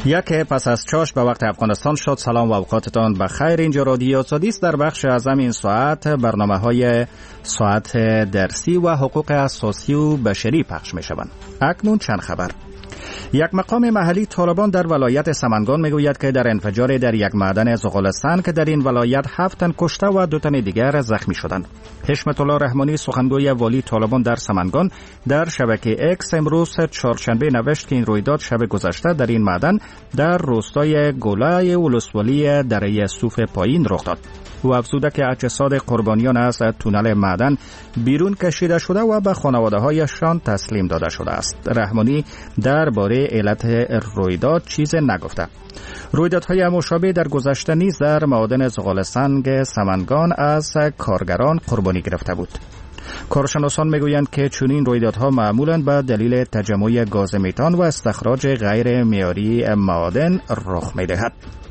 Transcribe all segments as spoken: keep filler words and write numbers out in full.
یک پس از چاش به وقت افغانستان شد. سلام و اوقاتتان بخیر. اینجا رادیو آزادی است. در بخش از این ساعت برنامه های ساعت درسی و حقوق اساسی و بشری پخش می شوند. اکنون چند خبر. یک مقام محلی طالبان در ولایت سمنگان میگوید که در انفجار در یک معدن زغال‌سنگ که در این ولایت هفت تن کشته و دو تن دیگر زخمی شدند. حشمت الله رحمانی سخنگوی والی طالبان در سمنگان در شبکه اکس امروز چهارشنبه نوشت که این رویداد شب گذشته در این معدن در روستای گولای ولسوالی دره صوف پایین رخ داد. او افزوده که اجساد قربانیان از تونل معدن بیرون کشیده شده و به خانواده‌هایشان تسلیم داده شده است. رحمانی درباره علت رویداد چیز نگفته. رویدادهای مشابه در گذشته نیز در معادن زغال‌سنگ سمنگان از کارگران قربانی گرفته بود. کارشناسان میگویند که چنین رویدادها معمولاً به دلیل تجمع گاز متان و استخراج غیر معیاری معادن رخ می‌دهد.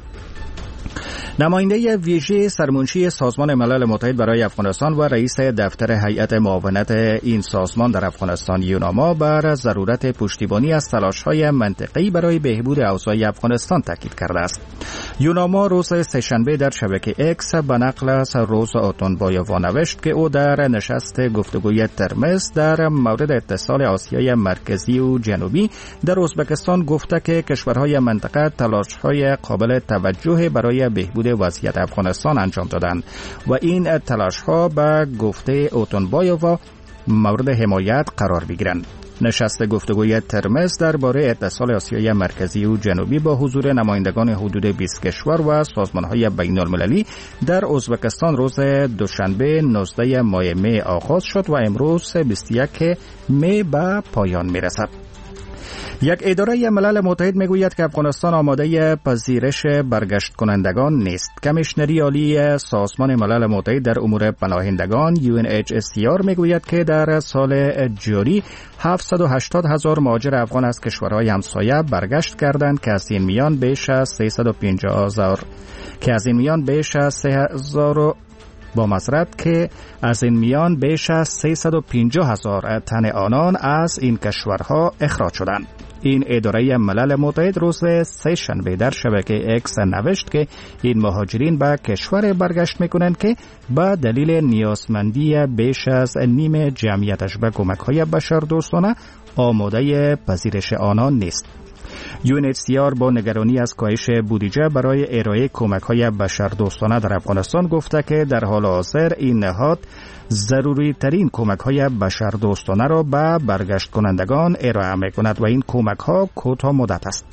نماینده ویژه سرمنشی سازمان ملل متحد برای افغانستان و رئیس دفتر هیئت معاونت این سازمان در افغانستان یوناما بر ضرورت پشتیبانی از تلاش‌های منطقه‌ای برای بهبود اوضاع افغانستان تاکید کرده است. یوناما روز سه‌شنبه در شبکه اکس به نقل از روز آتونبایووا نوشت که او در نشست گفتگوی ترمز در مورد اتصال آسیای مرکزی و جنوبی در ازبکستان گفته که کشورهای منطقه تلاش‌های قابل توجه برای بهبود وضعیت افغانستان انجام دادند و این تلاش‌ها به گفته آتونبایووا مورد حمایت قرار بگیرند. نشست گفتگوی ترمز درباره اتصال آسیای مرکزی و جنوبی با حضور نمایندگان حدود بیست کشور و سازمان‌های بین‌المللی در ازبکستان روز دوشنبه نوزده ماه می آغاز شد و امروز بیست و یک می به پایان می‌رسد. یک اداره ملل متحد میگوید که افغانستان آماده پذیرش برگشت کنندگان نیست. کمیشنری عالی سازمان ملل متحد در امور پناهندگان یو ان اچ سی آر میگوید که در سال جاری هفتصد و هشتاد هزار مهاجر افغان از کشورهای همسایه برگشت کردند که از این میان بیش از سیصد و پنجاه هزار که از این میان بیش از سه هزار با معذرت که از این میان بیش از سیصد و پنجاه هزار تن آنان از این کشورها اخراج شدند. این اداره ملل متحد روز سه شنبه در شبکه اکس نوشت که این مهاجرین به کشور برگشت میکنند که با دلیل نیازمندی بیش از نیم جمعیتش به کمک‌های بشردوستانه آماده پذیرش آنان نیست. یو ان اچ سی آر با نگرانی از کاهش بودجه برای ارائه کمک‌های بشردوستانه در افغانستان گفته که در حال حاضر این نهاد ضروری ترین کمک‌های بشردوستانه را به برگشت کنندگان ارائه می‌کند و این کمک‌ها کوتاه مدت است.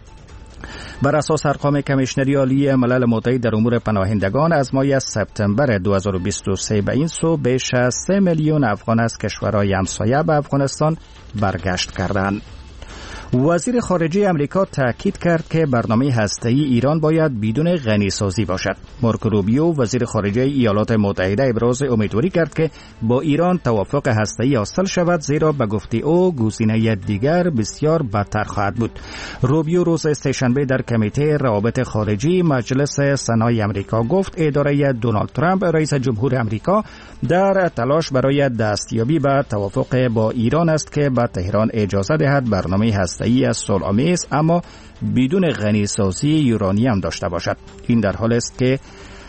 بر اساس ارقام کمیشنری عالی ملل متحد در امور پناهندگان از ماه سپتامبر دو هزار و بیست و سه به این سو بیش از سه میلیون افغان از کشورهای همسایه به افغانستان برگشت کردند. وزیر خارجه امریکا تاکید کرد که برنامه هسته‌ای ایران باید بدون غنیسازی باشد. مارکو روبیو وزیر خارجه ایالات متحده ابراز امیدواری کرد که با ایران توافق هسته‌ای حاصل شود، زیرا به گفته او گزینه دیگر بسیار بدتر خواهد بود. روبیو روز سه‌شنبه در کمیته روابط خارجی مجلس سنای امریکا گفت اداره دونالد ترامپ رئیس جمهور امریکا در تلاش برای دستیابی به توافق با ایران است که به تهران اجازه دهد برنامه هسته‌ای از صلح‌آمیز اما بدون غنیسازی یورانیم داشته باشد. این در حالی است که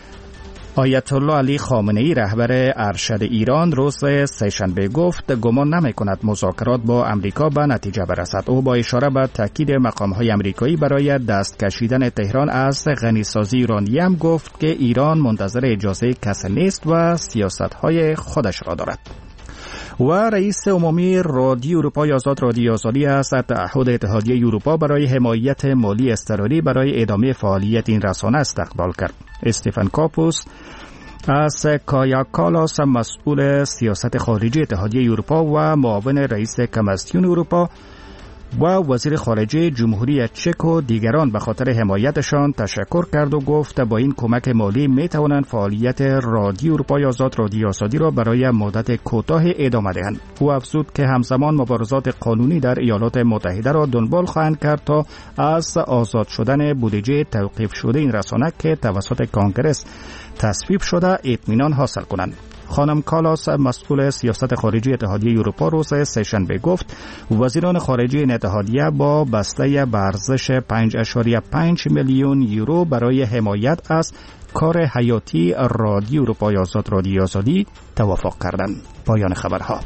آیت الله علی خامنه‌ای رهبر ارشد ایران روز سه‌شنبه گفت گمان نمی‌کند مذاکرات با امریکا به نتیجه برسد. او با اشاره به تاکید مقام‌های آمریکایی برای دست کشیدن تهران از غنیسازی یورانیم گفت که ایران منتظر اجازه کسی نیست و سیاست‌های خودش را دارد. و رئیس عمومی رادیو اروپای آزاد رادیو آزادی از تعهد اتحادیه اروپا برای حمایت مالی اضطراری برای ادامه فعالیت این رسانه استقبال کرد. استفان کاپوس از کایا کالاس مسئول سیاست خارجی اتحادیه اروپا و معاون رئیس کمیسیون اروپا و وزیر خارجه جمهوری چک و دیگران به خاطر حمایتشان تشکر کرد و گفت با این کمک مالی می توانند فعالیت رادیو اروپای آزاد رادیو آزادی را برای مدت کوتاه ادامه دهند. او افزود که همزمان مبارزات قانونی در ایالات متحده را دنبال خواهند کرد تا از آزاد شدن بودجه توقیف شده این رسانه که توسط کانگرس تصویب شده اطمینان حاصل کنند. خانم کالاس مسئول سیاست خارجی اتحادیه اروپا روز سه‌شنبه گفت وزیران خارجه این اتحادیه با بسته به ارزش پنج ممیز پنج میلیون یورو برای حمایت از کار حیاتی رادیو اروپای آزاد رادیو آزادی توافق کردند. پایان خبرها.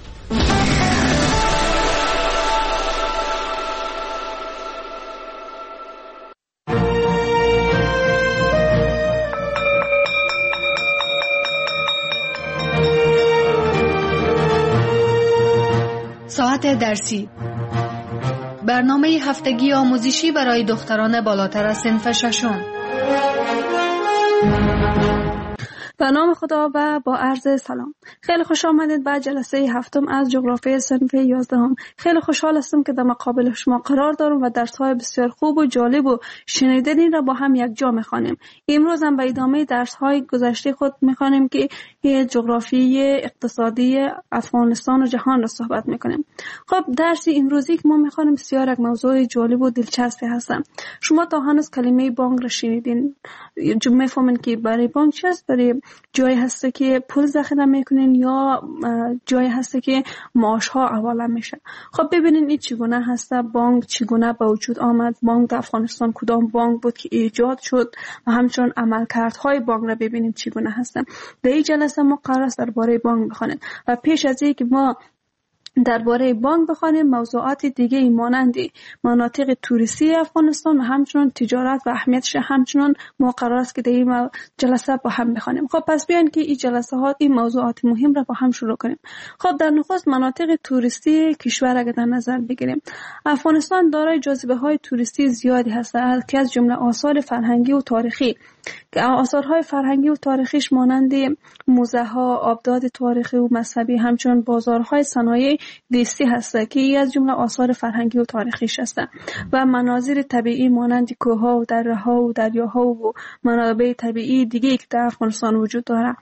ساعت درسی، برنامه هفتگی آموزشی برای دختران بالاتر از صنف ششم. به نام خدا و با عرض سلام. خیلی خوش آمدید به جلسه هفتم از جغرافی صنف یازدهم. خیلی خوشحال هستم که در مقابل شما قرار دارم و درس‌های بسیار خوب و جالب و شنیدنی را با هم یک جا می‌خوانیم. امروز هم به ادامه درس‌های گذشته خود می‌خوانیم که جغرافی اقتصادی افغانستان و جهان را صحبت می‌کنیم. خب درس امروزی که ما می‌خوانیم بسیار یک موضوع جالب و دلچسبی هست. شما تا هنوز کلمه بانک را شنیدین. جمله فهمین که برای بانک چی است؟ برای جایی هسته که پول ذخیره میکنین یا جایی هسته که معاش ها حواله میشه. خب ببینین این چگونه هسته، بانک چگونه به وجود آمد، بانک در افغانستان کدام بانک بود که ایجاد شد و همچنین عملکردهای بانک را ببینیم چگونه هسته. در این جلسه ما قرار است درباره بانک بخوانیم و پیش از اینکه ما درباره بانک بخوانیم موضوعات دیگه مانند مناطق توریستی افغانستان و همچنین تجارت و اهمیتش همچنین ما قرار است که در این جلسه با هم بخوانیم. خب پس بیاین که این جلسه ها این موضوعات مهم را با هم شروع کنیم. خب در نخست مناطق توریستی کشور اگر در نظر بگیریم، افغانستان دارای جاذبه های توریستی زیادی هست که از جمله آثار فرهنگی و تاریخی که آثارهای فرهنگی و تاریخیش مانند موزه ها، آبداد تاریخی و مذهبی، همچنین بازارهای صنایع دستی هست که ای از جمله آثار فرهنگی و تاریخیش هست و مناظر طبیعی مانند کوه‌ها و دره‌ها و دریاها و منابع طبیعی دیگه که در افغانستان وجود داره.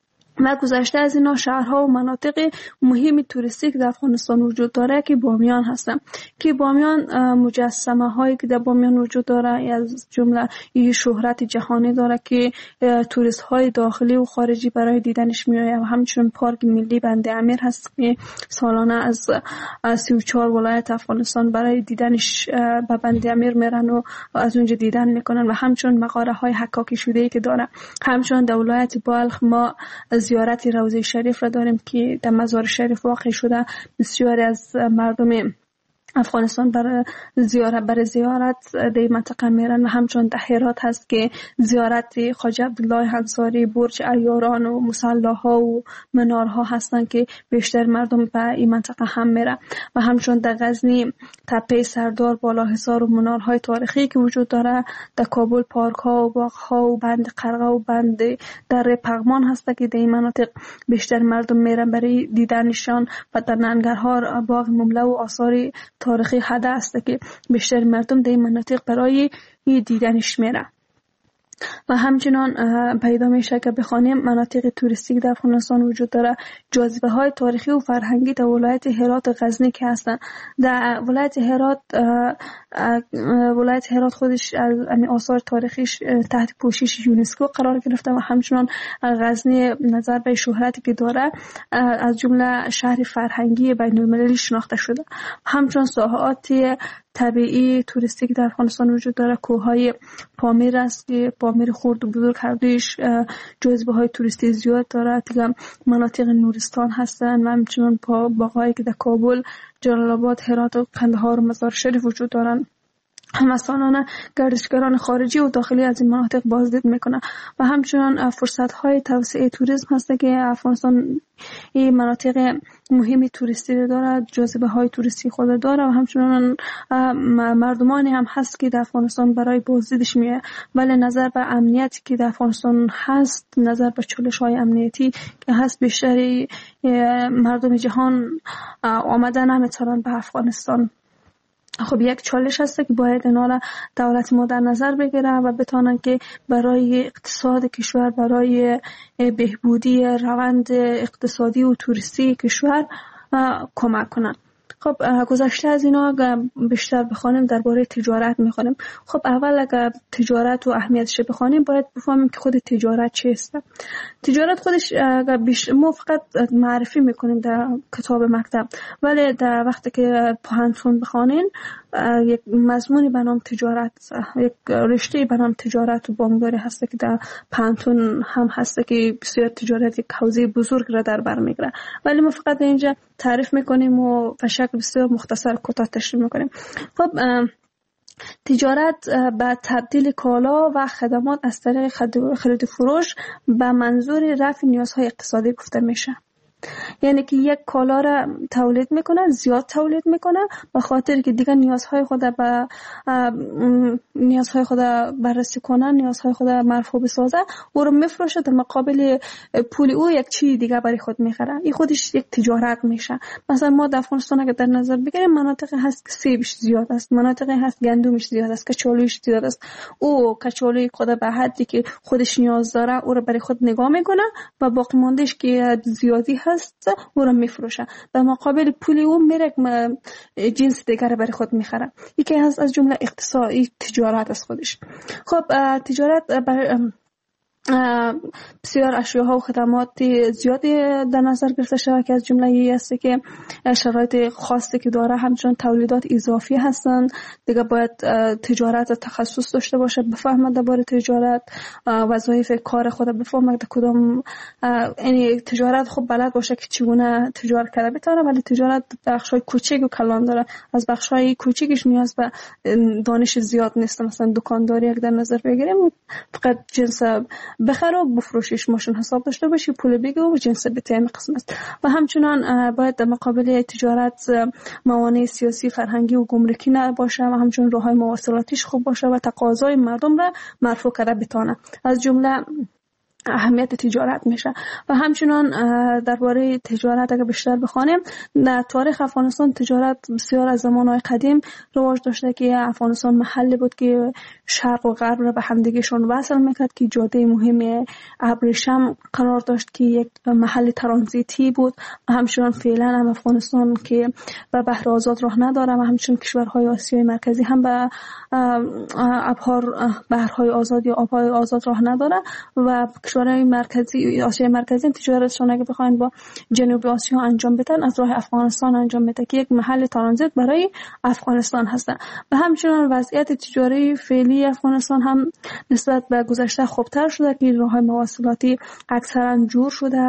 و گذشته از اینا شهرها و مناطق مهم توریستی که در افغانستان وجود داره که بامیان هستن که بامیان مجسمه هایی که در بامیان وجود داره از جمله این شهرت جهانی داره که توریست های داخلی و خارجی برای دیدنش میآیند و همچنین پارک ملی بند امیر هست که سالانه از سی و چهار ولایت افغانستان برای دیدنش به بند امیر میرن و از اونجا دیدن میکنن و همچنین مغاره های حکاکی شده ای که داره. همچنین در ولایت بلخ ما زیارت روضه شریف را داریم که در مزار شریف واقع شده. بسیاری از مردم افغانستان برای زیارت برای زیارت در منطقه میرن و همچنین در هرات هست که زیارت خواجه عبدالله انصاری، برج عیاران و مصلاها و منارها هستن که بیشتر مردم به این منطقه هم میرن و همچنین در غزنی تپه سردار، بالاحصار و منارهای تاریخی که وجود داره. در کابل پارک ها و باغ ها و بند قرقه و بند در پغمان هست که در این مناطق بیشتر مردم میرن برای دیدنشان و در ننگرهار باغ ممله و آثار تاریخی حدا است که بیشتر مردم در این مناطق برای دیدنش میرن. و همچنان پیدا میشه که بخوانیم مناطق توریستی در افغانستان وجود داره. جاذبه های تاریخی و فرهنگی در ولایت هرات و غزنی که هستن. در ولایت هرات ولایت هرات خودش از آثار تاریخیش تحت پوشش یونسکو قرار گرفته و همچنان غزنی نظر به شهرتی که داره از جمله شهر فرهنگی بین المللی شناخته شده. همچنان ساحات طبیعی توریستی که در افغانستان وجود داره کوههای پامیر است که پامیر خرد و بزرگ هر دویش جاذبه های توریستی زیاد داره. دیگه مناطق نورستان هستن و همچنان باغایی که در کابل، جلال آباد، هرات و قندهار و مزار شریف وجود دارن. هم سالانه گردشگران خارجی و داخلی از این مناطق بازدید میکنه و همچنان فرصت های توسعه توریسم هست که افغانستان این مناطق مهمی توریستی داره، جاذبه های توریستی خود داره و همچنان مردمانی هم هست که در افغانستان برای بازدیدش میه. ولی نظر به امنیتی که در افغانستان هست، نظر به چالش های امنیتی که هست، بیشتری مردم جهان آمده نمیتونن به افغانستان. خب یک چالش هست که باید اینا دولت ما در نظر بگیره و بتونن که برای اقتصاد کشور، برای بهبودی روند اقتصادی و توریستی کشور کمک کنن. خب گذشته از اینا بیشتر بخوانیم درباره تجارت میخوانیم. خب اول اگر تجارت و اهمیتش بخوانیم باید بفهمیم که خود تجارت چیست. تجارت خودش بیش... ما فقط معرفی میکنیم در کتاب مکتب، ولی در وقتی که پوهنتون بخوانین یک مضمونی به نام تجارت، یک رشته به نام تجارت و بانکداری هست که در پوهنتون هم هست که بسیار تجارت یک حوزه بزرگ را در بر میگیره، ولی ما فقط اینجا تعریف میکنیم و به شکل بسیار مختصر کوتاه تشریح میکنیم. خب تجارت به تبدیل کالا و خدمات از طریق خرید و فروش به منظور رفع نیازهای اقتصادی گفته میشه. یعنی که یک کالا را تولید میکنه، زیاد تولید میکنه به خاطر که دیگه نیازهای خود به نیازهای خود بررسی کنه، نیازهای خود مرفوع بسازه، او رو میفروشه، در مقابل پول او یک چیز دیگه برای خود میخره. این خودش یک تجارت میشه. مثلا ما در افغانستان اگه در نظر بگیریم مناطقی هست که سیبش زیاد است، مناطقی هست گندمش زیاد است، کچالویش زیاد است. او کچالوی خود به حدی که خودش نیاز داره او رو برای خود نگاه میکنه و باقی ماندهش که زیادی هست او رو میفروشه، در مقابل پول او میره جنس دیگر برای خود میخره. یکی از از جمله اقتصادی تجارت از خودش. خب تجارت بسیار اشیاء و خدمات زیادی در نظر گرفته شده که از جمله ای است که شرایط خاصی که داره، همچنان تولیدات اضافی هستن. دیگه باید تجارت تخصص داشته باشه، بفهمه درباره تجارت، وظایف کار خود بفهمه در کدام، یعنی تجارت خب بلد باشه که چگونه تجارت کرده بتونه، ولی تجارت بخشای کوچیک و کلان داره. از بخشای کوچیکش نیاز به دانش زیاد نیست. مثلا دکانداری اگه در نظر بگیریم فقط جنس بخره و بفروشیش، ماشین حساب داشته باشی، پول بگی و جنس بتیم قسمت. و همچنان باید در مقابل تجارت موانع سیاسی، فرهنگی و گمرکی نباشه و همچنان راههای مواصلاتیش خوب باشه و تقاضای مردم را مرفوع کرده بتونه. از جمله اهمیت تجارت میشه. و همچنان درباره تجارت اگه بیشتر بخوانیم، در تاریخ افغانستان تجارت بسیار از زمانهای قدیم رواج داشته که افغانستان محلی بود که شرق و غرب را به همدیگهشون وصل میکرد، که جاده مهم ابریشم قرار داشت که یک محل ترانزیتی بود. و همچنان فعلا هم افغانستان که به بحر آزاد راه نداره و همچنان کشورهای آسیای مرکزی هم به ابحار بحرهای آزاد یا آبهای آزاد راه نداره و کشورهای مرکزی آسیای مرکزی تجارتشون اگه بخواین با جنوب آسیا انجام بدن از راه افغانستان انجام بده که یک محل ترانزیت برای افغانستان هستن. و همچنان وضعیت تجاری فعلی افغانستان هم نسبت به گذشته خوبتر شده که راههای مواصلاتی اکثرا جور شده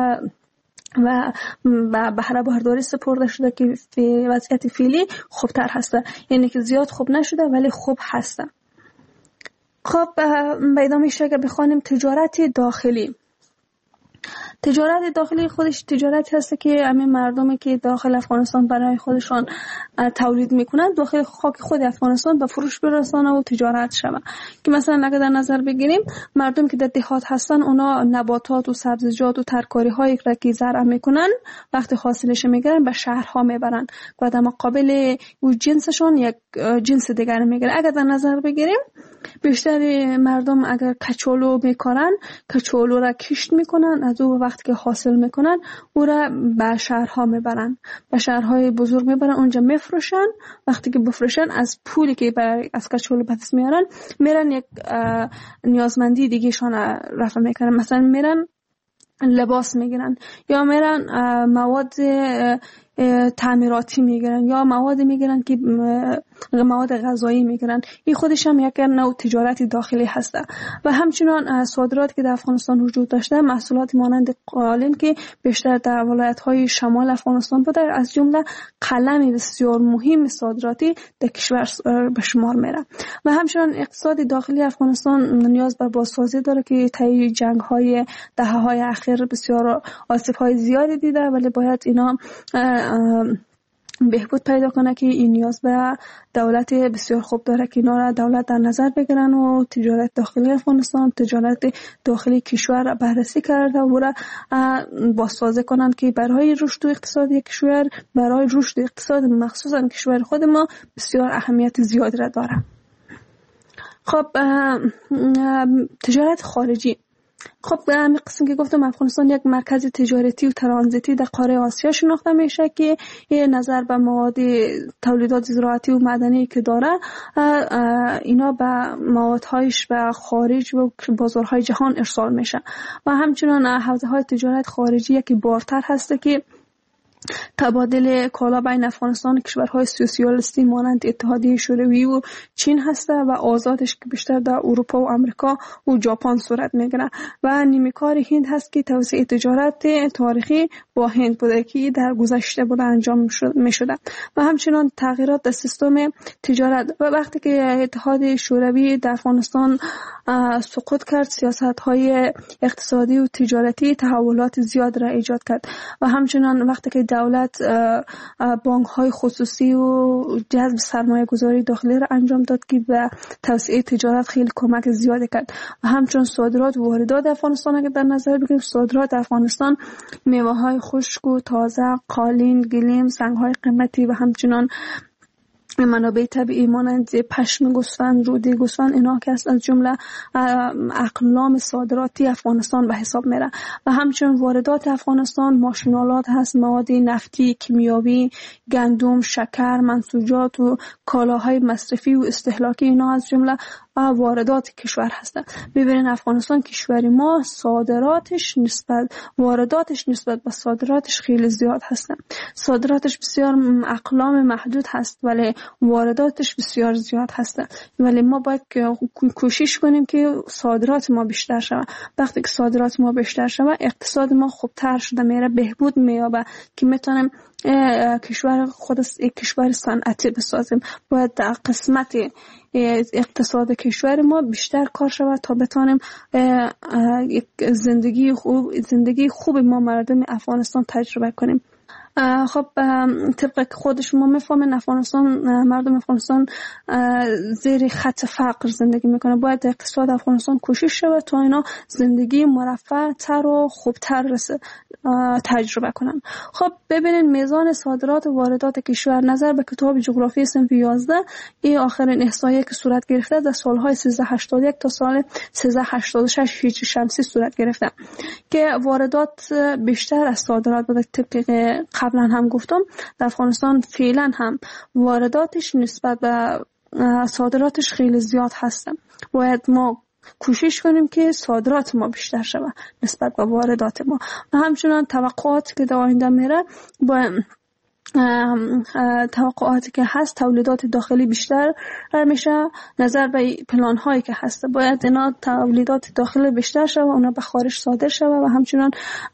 و بهره برداری سپرده شده که وضعیت فعلی خوبتر هسته، یعنی که زیاد خوب نشده ولی خوب هسته. خب به ادامه اگه بخوانیم تجارت داخلی. تجارت داخلی خودش تجارتی هست که همین مردمی که داخل افغانستان برای خودشان تولید میکنن داخل خاک خود افغانستان به فروش برسانه و تجارت شوه. که مثلا اگه در نظر بگیریم مردم که در دهات هستن اونا نباتات و سبزیجات و ترکاری هایی که زرع میکنن وقتی حاصلش میگیرن به شهرها میبرن و در مقابل اون جنسشون یک جنس دیگر میگیرن. اگه در نظر بگیریم بیشتر مردم اگر کچالو میکارن کچالو را کشت میکنن، از او وقتی که حاصل میکنن او را به شهرها میبرن، به شهرهای بزرگ میبرن، اونجا میفروشن. وقتی که بفروشن از پولی که از کچالو به دست میارن میرن یک نیازمندی دیگه شان رفع میکنن. مثلا میرن لباس میگیرن یا میرن مواد تعمیراتی میگیرن یا مواد میگیرن که مواد غذایی میگیرن. این خودش هم یک نوع تجارت داخلی هسته. و همچنان صادرات که در افغانستان وجود داشته محصولات مانند قالین که بیشتر در ولایت‌های شمال افغانستان بوده، از جمله قلم بسیار مهم صادراتی در کشور به شمار میره. و همچنان اقتصاد داخلی افغانستان نیاز به بازسازی داره که طی جنگ‌های دهه‌های اخیر بسیار آسیب‌های زیادی دیده، ولی باید اینا بهبود پیدا کنه که این نیاز به دولت بسیار خوب داره که اینا را دولت در نظر بگیرن و تجارت داخلی افغانستان، تجارت داخلی کشور بررسی کرده و را بازسازی کنن که برای رشد اقتصادی کشور، برای رشد اقتصاد مخصوصا کشور خود ما بسیار اهمیت زیادی را داره. خب تجارت خارجی خب به همین قسم که گفتم افغانستان یک مرکز تجارتی و ترانزیتی در قاره آسیا شناخته میشه که یه نظر به مواد تولیدات زراعتی و معدنی که داره اینا به موادهایش به خارج و بازارهای جهان ارسال میشه و همچنین حوزه های تجارت خارجی یکی بارتر هسته که تبادل کالا بین افغانستان و کشورهای سوسیالیستی مانند اتحادیه شوروی و چین هسته و آزادش که بیشتر در اروپا و امریکا و ژاپن صورت میگیره و نیمه‌کار هند هست که توسعه تجارت تاریخی با هند بوده که در گذشته بوده انجام میشده و همچنین تغییرات در سیستم تجارت و وقتی که اتحاد شوروی در افغانستان سقوط کرد سیاست‌های اقتصادی و تجارتی تحولات زیاد را ایجاد کرد و همچنین وقتی که دولت بانک‌های خصوصی و جذب سرمایه گذاری داخلی را انجام داد که به توسعه تجارت خیلی کمک زیادی کرد و همچنین صادرات و واردات افغانستان اگر در نظر بگیریم صادرات افغانستان میوه‌های خشک و تازه قالین گلیم سنگ‌های قیمتی و همچنین منابع طبیعی مانند پشم گوسفند روده گوسفند اینا که از جمله اقلام صادراتی افغانستان به حساب میره و همچنین واردات افغانستان ماشینالات هست مواد نفتی کیمیاوی گندم شکر منسوجات و کالاهای مصرفی و استهلاکی اینا از جمله واردات کشور هستند. ببینید افغانستان کشور ما صادراتش نسبت وارداتش نسبت به صادراتش خیلی زیاد هستند. صادراتش بسیار اقلام محدود هست ولی وارداتش بسیار زیاد هستند. ولی ما باید کوشش کنیم که صادرات ما بیشتر شود. وقتی که صادرات ما بیشتر شود اقتصاد ما خوبتر شده میره بهبود مییابه که میتونیم کشور خود یک کشور صنعتی بسازیم. باید در قسمت اقتصاد کشور ما بیشتر کار شود تا بتانیم زندگی خوب زندگی خوب ما مردم افغانستان تجربه کنیم. خب طبق خود شما میفهمین افغانستان مردم افغانستان زیر خط فقر زندگی میکنه. باید اقتصاد افغانستان کوشش شود تا اینا زندگی مرفه تر و خوبتر تجربه کنن. خب ببینین میزان صادرات و واردات کشور نظر به کتاب جغرافی صنف یازده این آخرین احصایه که صورت گرفته در سالهای سیزده هشتاد و یک تا سال سیزده هشتاد و شش هجری شمسی صورت گرفته که واردات بیشتر از صادرات بوده. طبق قبلا هم گفتم در افغانستان فعلا هم وارداتش نسبت به صادراتش خیلی زیاد هستن. باید ما کوشش کنیم که صادرات ما بیشتر شود نسبت به واردات ما و همچنان توقعات که در آینده میره با توقعاتی که هست تولیدات داخلی بیشتر میشه نظر به پلان هایی که هست باید اینا تولیدات داخلی بیشتر شود اونا به خارج صادر شود و همچنان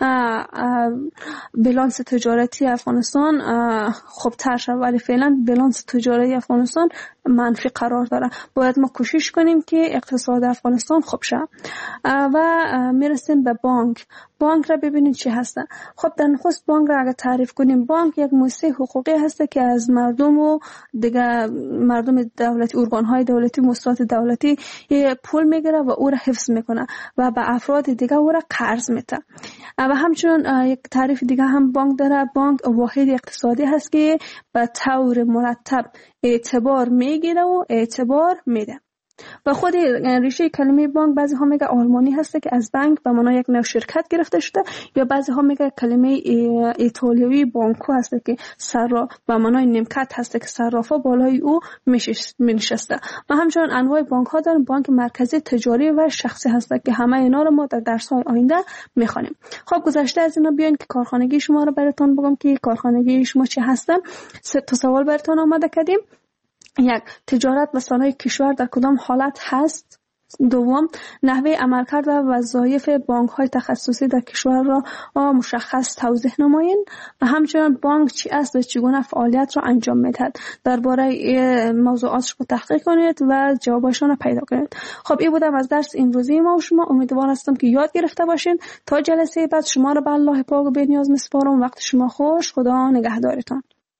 بالانس تجارتی افغانستان خوبتر شود ولی فعلا بالانس تجاری افغانستان منفی قرار داره. باید ما کوشش کنیم که اقتصاد افغانستان خوب شه و میرسیم به بانک. بانک را ببینید چی هسته. خب در نخست بانک را اگر تعریف کنیم بانک یک مؤسسه حقوقی هسته که از مردم و دیگه مردم دولتی ارگان‌های دولتی مؤسسات دولتی پول میگیره و او را حفظ میکنه و به افراد دیگه او را قرض میده و همچنین یک تعریف دیگه هم بانک داره. بانک واحد اقتصادی هست که به طور مرتب اعتبار میگیره و اعتبار میده و خود ریشه کلمه بانک بعضی ها میگه آلمانی هسته که از بانک به معنای یک نوع شرکت گرفته شده یا بعضی ها میگه کلمه ایتالیایی بانکو هسته که سرا به معنای نیمکت هسته که صرافا بالای او میشسته و همچنین انواع بانک ها دارن. بانک مرکزی تجاری و شخصی هسته که همه اینا رو ما در درس های آینده میخوانیم. خب گذشته از اینا بیاین که کارخانگی شما رو براتون بگم که کارخانگی شما چی هسته. سه تا سوال براتون آماده کردیم. یک تجارت و صنایع کشور در کدام حالت هست؟ دوم نحوه عملکرد و وظایف بانک‌های تخصصی در کشور را مشخص توضیح نمایید و همچنین بانک چی است و چگونه فعالیت را انجام می‌دهد. درباره موضوعاتش رو تحقیق کنید و جوابشون رو پیدا کنید. خب این بودم از درس امروزی ما و شما. امیدوار هستم که یاد گرفته باشین. تا جلسه بعد شما رو به الله پاک و بی‌نیاز می‌سپارم. وقت شما خوش. خدا نگهدارتان.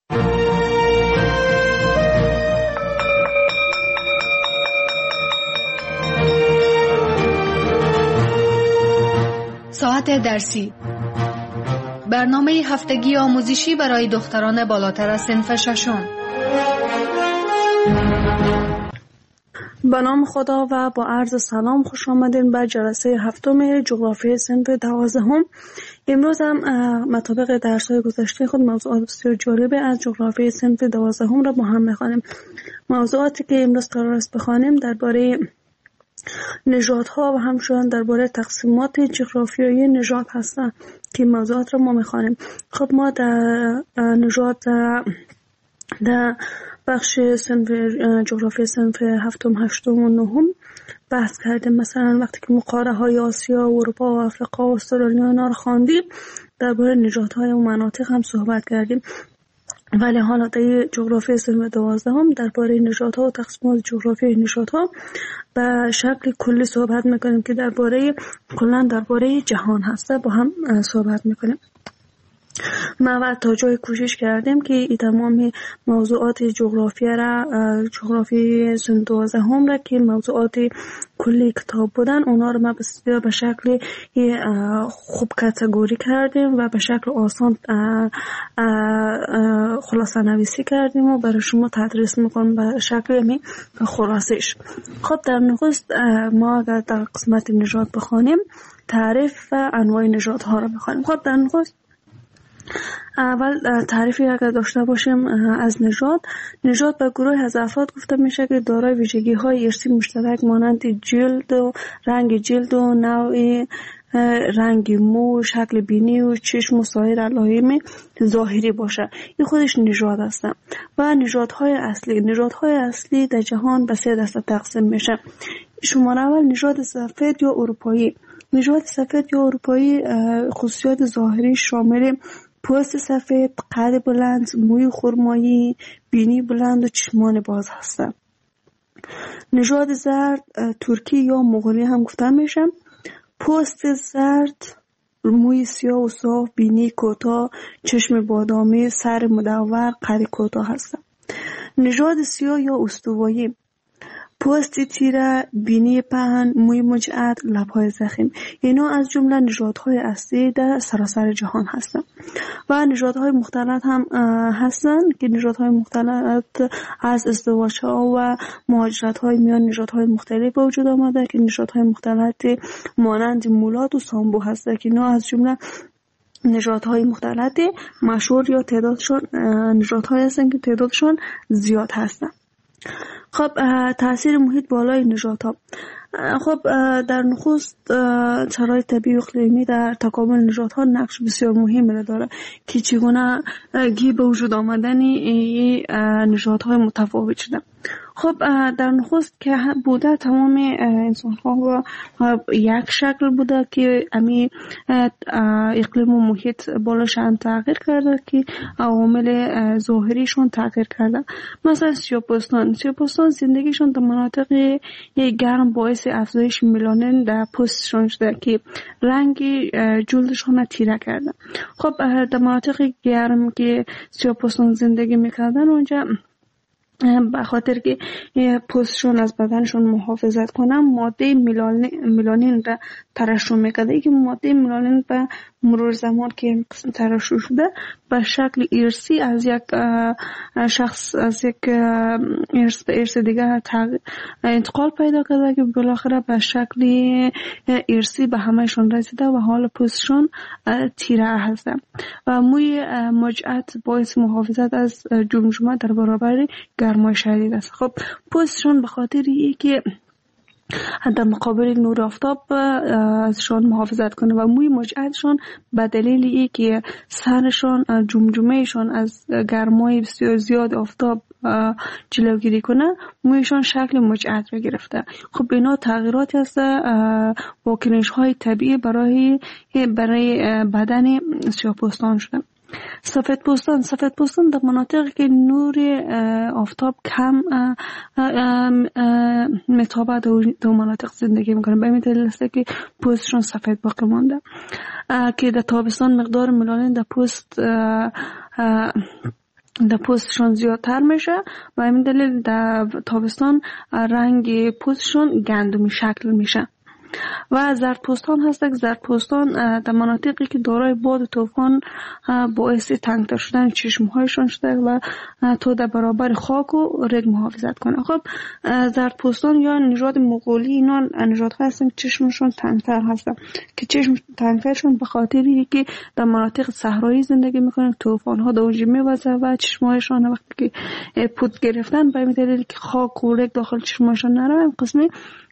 ساعت درسی برنامه هفتگی آموزشی برای دختران بالاتر از صنف ششم. به نام خدا و با عرض سلام خوش آمدین به جلسه هفتم جغرافی صنف دوازدهم. امروز هم مطابق درس‌های گذشته خود موضوعات بسیار جالب از جغرافی صنف دوازدهم را با هم می‌خوانیم. موضوعاتی که امروز قرار است بخوانیم درباره نژادها و همچنین درباره تقسیمات جغرافیایی نژاد هستند که موضوعات را ما می‌خوانیم. خب ما در نژاد در بخش صنف جغرافی صنف هفتم، هشتم و نهم بحث کردیم. مثلا وقتی که قاره های آسیا و اروپا و افریقا و استرالیا اینا رو خواندیم درباره نژادهای و مناطق هم صحبت کردیم. ولی حالا در جغرافی صنف دوازدهم درباره نژادها و تقسیمات جغرافی نژادها به شکل کلی صحبت میکنیم که درباره کلا درباره جهان هسته با هم صحبت میکنیم. ما تا جای کوشش کردیم که این تمام موضوعات جغرافی را جغرافی صنف دوازدهم را که موضوعات کلی کتاب بودن اونا رو ما بسیار به شکل خوب کاتگوری کردیم و به شکل آسان خلاصه نویسی کردیم و برای شما تدریس میکنم به شکل می خلاصش. خب در نخست ما اگر در قسمت نژاد بخوانیم تعریف و انواع نژادها را بخوانیم. خب در نخست اول تعریفی اگر داشته باشیم از نژاد، نژاد به گروه از افراد گفته میشه که دارای ویژگی های ارثی مشترک مانند جلد و رنگ جلد و نوع رنگ مو، شکل بینی و چشم و سایر علائم ظاهری باشه. این خودش نژاد است. و نژادهای اصلی نژادهای اصلی در جهان به سه دسته تقسیم میشه. شماره اول نژاد سفید یا اروپایی. نژاد سفید یا اروپایی خصوصیات ظاهری شامل پوست سفید، قد بلند، موی خرمایی، بینی بلند و چشمان باز هستند. نژاد زرد ترکی یا مغولی هم گفته میشه. پوست زرد، موی سیاه و صاف، بینی کوتاه، چشم بادامی، سر مدور، قد کوتاه هستند. نژاد سیاه یا استوایی پوست تیره، بینی پهن، موی مجعد، لب‌های ضخیم. اینا از جمله نژادهای اصلی در سراسر جهان هستند. و نژادهای مختلط هم هستند که نژادهای مختلط از ازدواج‌ها و مهاجرت‌های میان نژادهای مختلف به وجود آمده که نژادهای مختلط مانند مولاد و سامبو هستند که اینا از جمله نژادهای مختلط مشهور یا تعدادشون نژادهای هستند که تعدادشون زیاد هستند. خب تاثیر محیط بالای نژادها. خب در نخست شرایط طبیعی و اقلیمی در تکامل نژادها نقش بسیار مهمی داره که چگونه گی به وجود آمدن نژادهای متفاوت شده. خب در نخست که بوده تمام انسان‌ها یک شکل بوده که امی اقلیم و محیط بالاشان تغییر کرده که عوامل ظاهریشون تغییر کرده. مثلا سیاه‌پوستان سیاه‌پوستان زندگیشون در مناطق گرم باعث افزایش ملانین در پوستشون شده که رنگ جلدشون تیره کرده. خب در مناطق گرم که سیاه‌پوستان زندگی میکردن اونجا به خاطر که پوستشون از بدنشون محافظت کنن ماده ملانین را ترشح میکرده که ماده ملانین به مرور زمان که ترشح شده به شکل ارثی از یک شخص از یک ارث به ارث دیگه انتقال پیدا کرده که بالاخره به شکل ارثی به همهشون رسیده و حال پوستشون تیره هسته. و موی مجعد باعث محافظت از جمجمه در برابر گرمای شدید است. خب پوستشون به خاطر اینکه در مقابل نور آفتاب ازشان محافظت کنه و موی مجعدشان به دلیل اینکه سرشان جمجمهشان از گرمای بسیار زیاد آفتاب جلوگیری کنه مویشان شکل مجعد را گرفته. خب اینا تغییراتی هست واکنش های طبیعی برای برای بدن سیاه‌پوستان شده. سفید پوستان سفید پوستان در مناطقی که نور آفتاب کم متابع در مناطق زندگی میکنه به این دلیل است که پوستشون سفید باقی مانده که در تابستان مقدار ملانین در پوست در پوستشون زیادتر میشه و همین دلیل در تابستان رنگ پوستشون گندمی شکل میشه. و زردپوستان هست که زردپوستان در مناطقی که دارای باد و طوفان باعث تنگتر شدن چشمهایشان شده و تا در برابر خاک و رگ محافظت کنه. خب زردپوستان یا نژاد مغولی اینا نژادها هستن که چشمشون تنگتر هستن که چشم تنگترشون به خاطری که در مناطق صحرایی زندگی میکنن، طوفان ها در اونجا میوزه و چشمهایشان وقتی که پود گرفتن به این دلیل که خاک و رگ داخل چشمهایشان نره، قسمی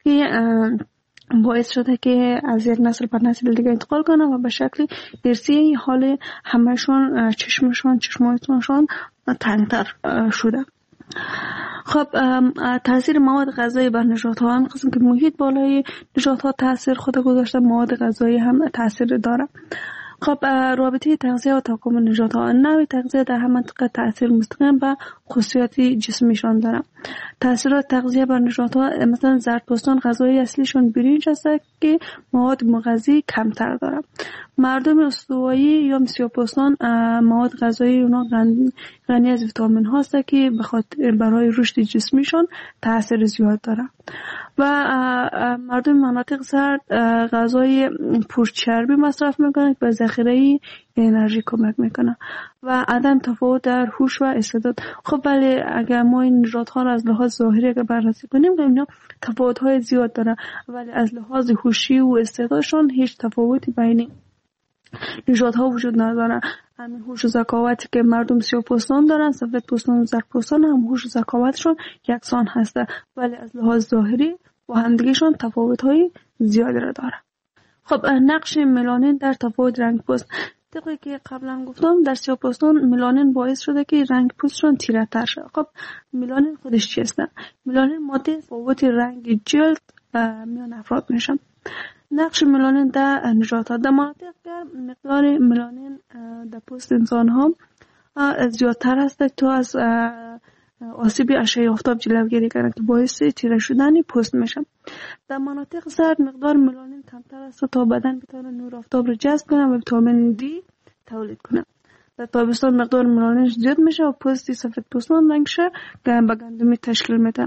باعث شده که از یک نسل به نسل دیگه انتقال کنه و به شکل ارثی حال همهشون چشمشون چشمایشون تنگتر شده. خب تاثیر مواد غذایی بر نژادها هم قسم که محیط بالای نژادها تاثیر خود گذاشته، مواد غذایی هم تاثیر داره. خب رابطه تغذیه و تکامل نژادها، نوع تغذیه در هر منطقه تاثیر مستقیم به خصوصیات جسمیشان داره. تاثیرات تغذیه بر نژادها، مثلا زردپوستان غذای اصلیشون برنج است که مواد مغذی کمتر داره. مردم استوایی یا مسیحپوستان مواد غذایی اونا غنی از ویتامین هاست که بخاطر برای رشد جسمیشان تاثیر زیاد داره. و مردم مناطق سرد غذای پرچربی مصرف میکنن که به ذخیره انرژی کمک میکنه و عدم تفاوت در هوش و استعداد. خب بله اگر ما این نژادها را از لحاظ ظاهری اگر بررسی کنیم اینا تفاوت های زیاد داره، ولی از لحاظ هوشی و استعدادشون هیچ تفاوتی بین نژادها وجود نداره. همین هوش و ذکاوتی که مردم سیاه‌پوستان دارن، سفیدپوستان و زردپوستان هم هوش و ذکاوتشون یکسان هسته، ولی از لحاظ ظاهری با همدیگه‌شون تفاوت‌های زیادی را داره. خب نقش ملانین در تفاوت رنگ پوست، طبقی که قبلا گفتم در سیاه‌پوستان ملانین باعث شده که رنگ پوستشون تیره‌تر شه. خب ملانین خودش چیست؟ ملانین ماده تفاوت رنگ جلد میان افراد میشه. نقش ملانین در نژادها، در مناطق گرم مقدار ملانین در پوست انسان ها زیادتر است تا از آسیب اشعه آفتاب جلوگیری کنه که باعث تیره شدن پوست میشه. در مناطق سرد مقدار ملانین کمتر است تا بدن بتونه نور آفتاب رو جذب کنه و ویتامین دی تولید کنه. در تابستان مقدار ملانین زیاد میشه و پوست سفیدپوستان رنگش به گندمی تشکیل میده.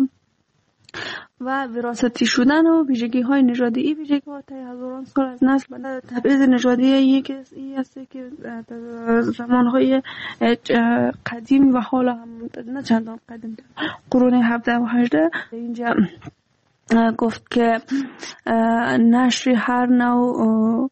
و وراثتی شدن و ویژگی های نژادی، این ویژگی ها تا هزاران سال از نسل به تبعیض نژادی یک این است که در زمان های قدیم و حالا هم نه چندان قدیم قرون هفده و هجده اینجا گفت که نشر هر نوع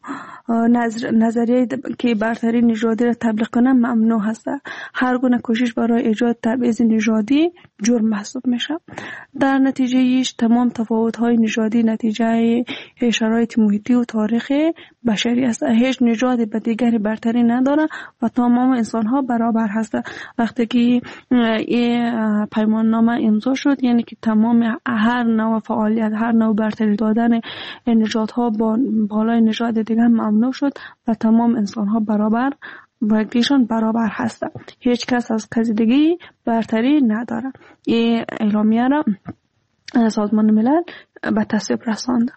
نظریه که برتری نژادی را تبلیغ کنه ممنوع هست. هر گونه کوشش برای ایجاد تبعیض نژادی جرم محسوب میشه. در نتیجه ایش تمام تفاوت‌های نژادی نتیجه شرایط محیطی و تاریخ بشری است. هیچ نژادی به دیگری برتری نداره و تمام انسان‌ها برابر هستند. وقتی که این پیمان نامه امضا شد، یعنی که تمام هر نوع فعالیت، هر نوع برتری دادن نژادها با بالای نژاد دیگر ممنوع شد و تمام انسان‌ها برابر و یکیشان برابر هستند. هیچ کس از کسی دیگه برتری نداره. این اعلامیه را سازمان ملل به تصویب رساند.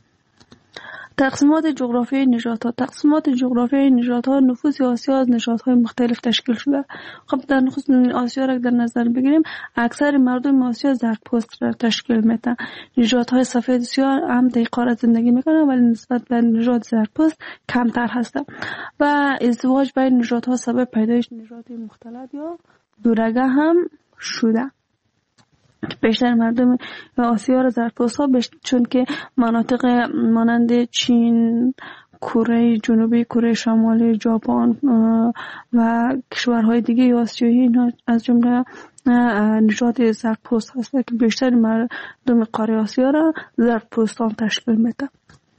تقسیمات جغرافیایی نژادها، تقسیمات جغرافیایی نژادها نفوس آسیا از نژادهای مختلف تشکیل شده. خب در نخست آسیا را در نظر بگیریم، اکثر مردم آسیا زردپوست را تشکیل میدن. نژادهای سفید سیاه هم در قاره زندگی میکنن ولی نسبت به نژاد زردپوست کمتر هستند و ازدواج بین نژادها سبب پیدایش نژادهای مختلف یا دورگه هم شده. بیشتر مردم آسیا را زردپوست ها چون که مناطق مانند چین، کره جنوبی، کره شمالی، ژاپن و کشورهای دیگه آسیایی از جمله نژاد زردپوست هست که بیشتر مردم قاره آسیا را زردپوستان تشکیل میده.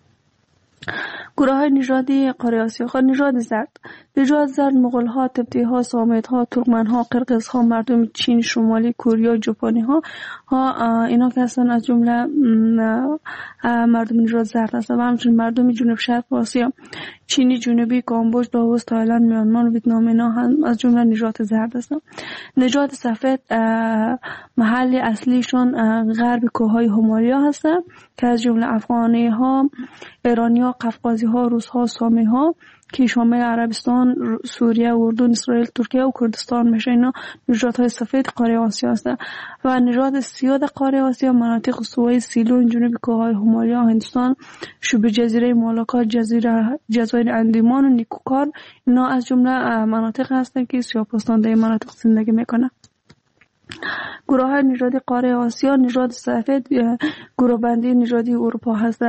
گروه های نژادی قاره آسیا، خود نژاد زرد، نژاد زرد مغول ها، تبتی ها، سامیت ها، ترکمن ها، قرقیز ها، مردم چین شمالی، کره، ژاپنی ها ها اینا که هستن از جمله مردم نژاد زرد هستن و همچنین مردم جنوب شرق آسیا. چینی جنوبی، کامبوج، لاوس، تایلند، میانمار، ویتنام اینا هم از جمله نژاد زرد هستند. نژاد سفید محل اصلیشون غرب کوههای همالیا هستند که از جمله افغانی ها، ایرانی ها، قفقازی ها، روس ها، سامی ها که شامل عربستان، سوریه، اردن، اسرائیل، ترکیه و کردستان میشه. اینا نژادهای سفید قاره آسیا هستند. و نژاد سیاه قاره آسیا مناطق استوایی سیلون، جنوب کوههای همالیا، هندوستان، شبه جزیره مالاکا، جزیره جزایر اندیمان و نیکوکار، اینا از جمله مناطق هستند که سیاه‌پوستان در این مناطق زندگی میکنند. گروه های نژادی قاره آسیا، نژاد سفید گروه بندی نژادی اروپا هست.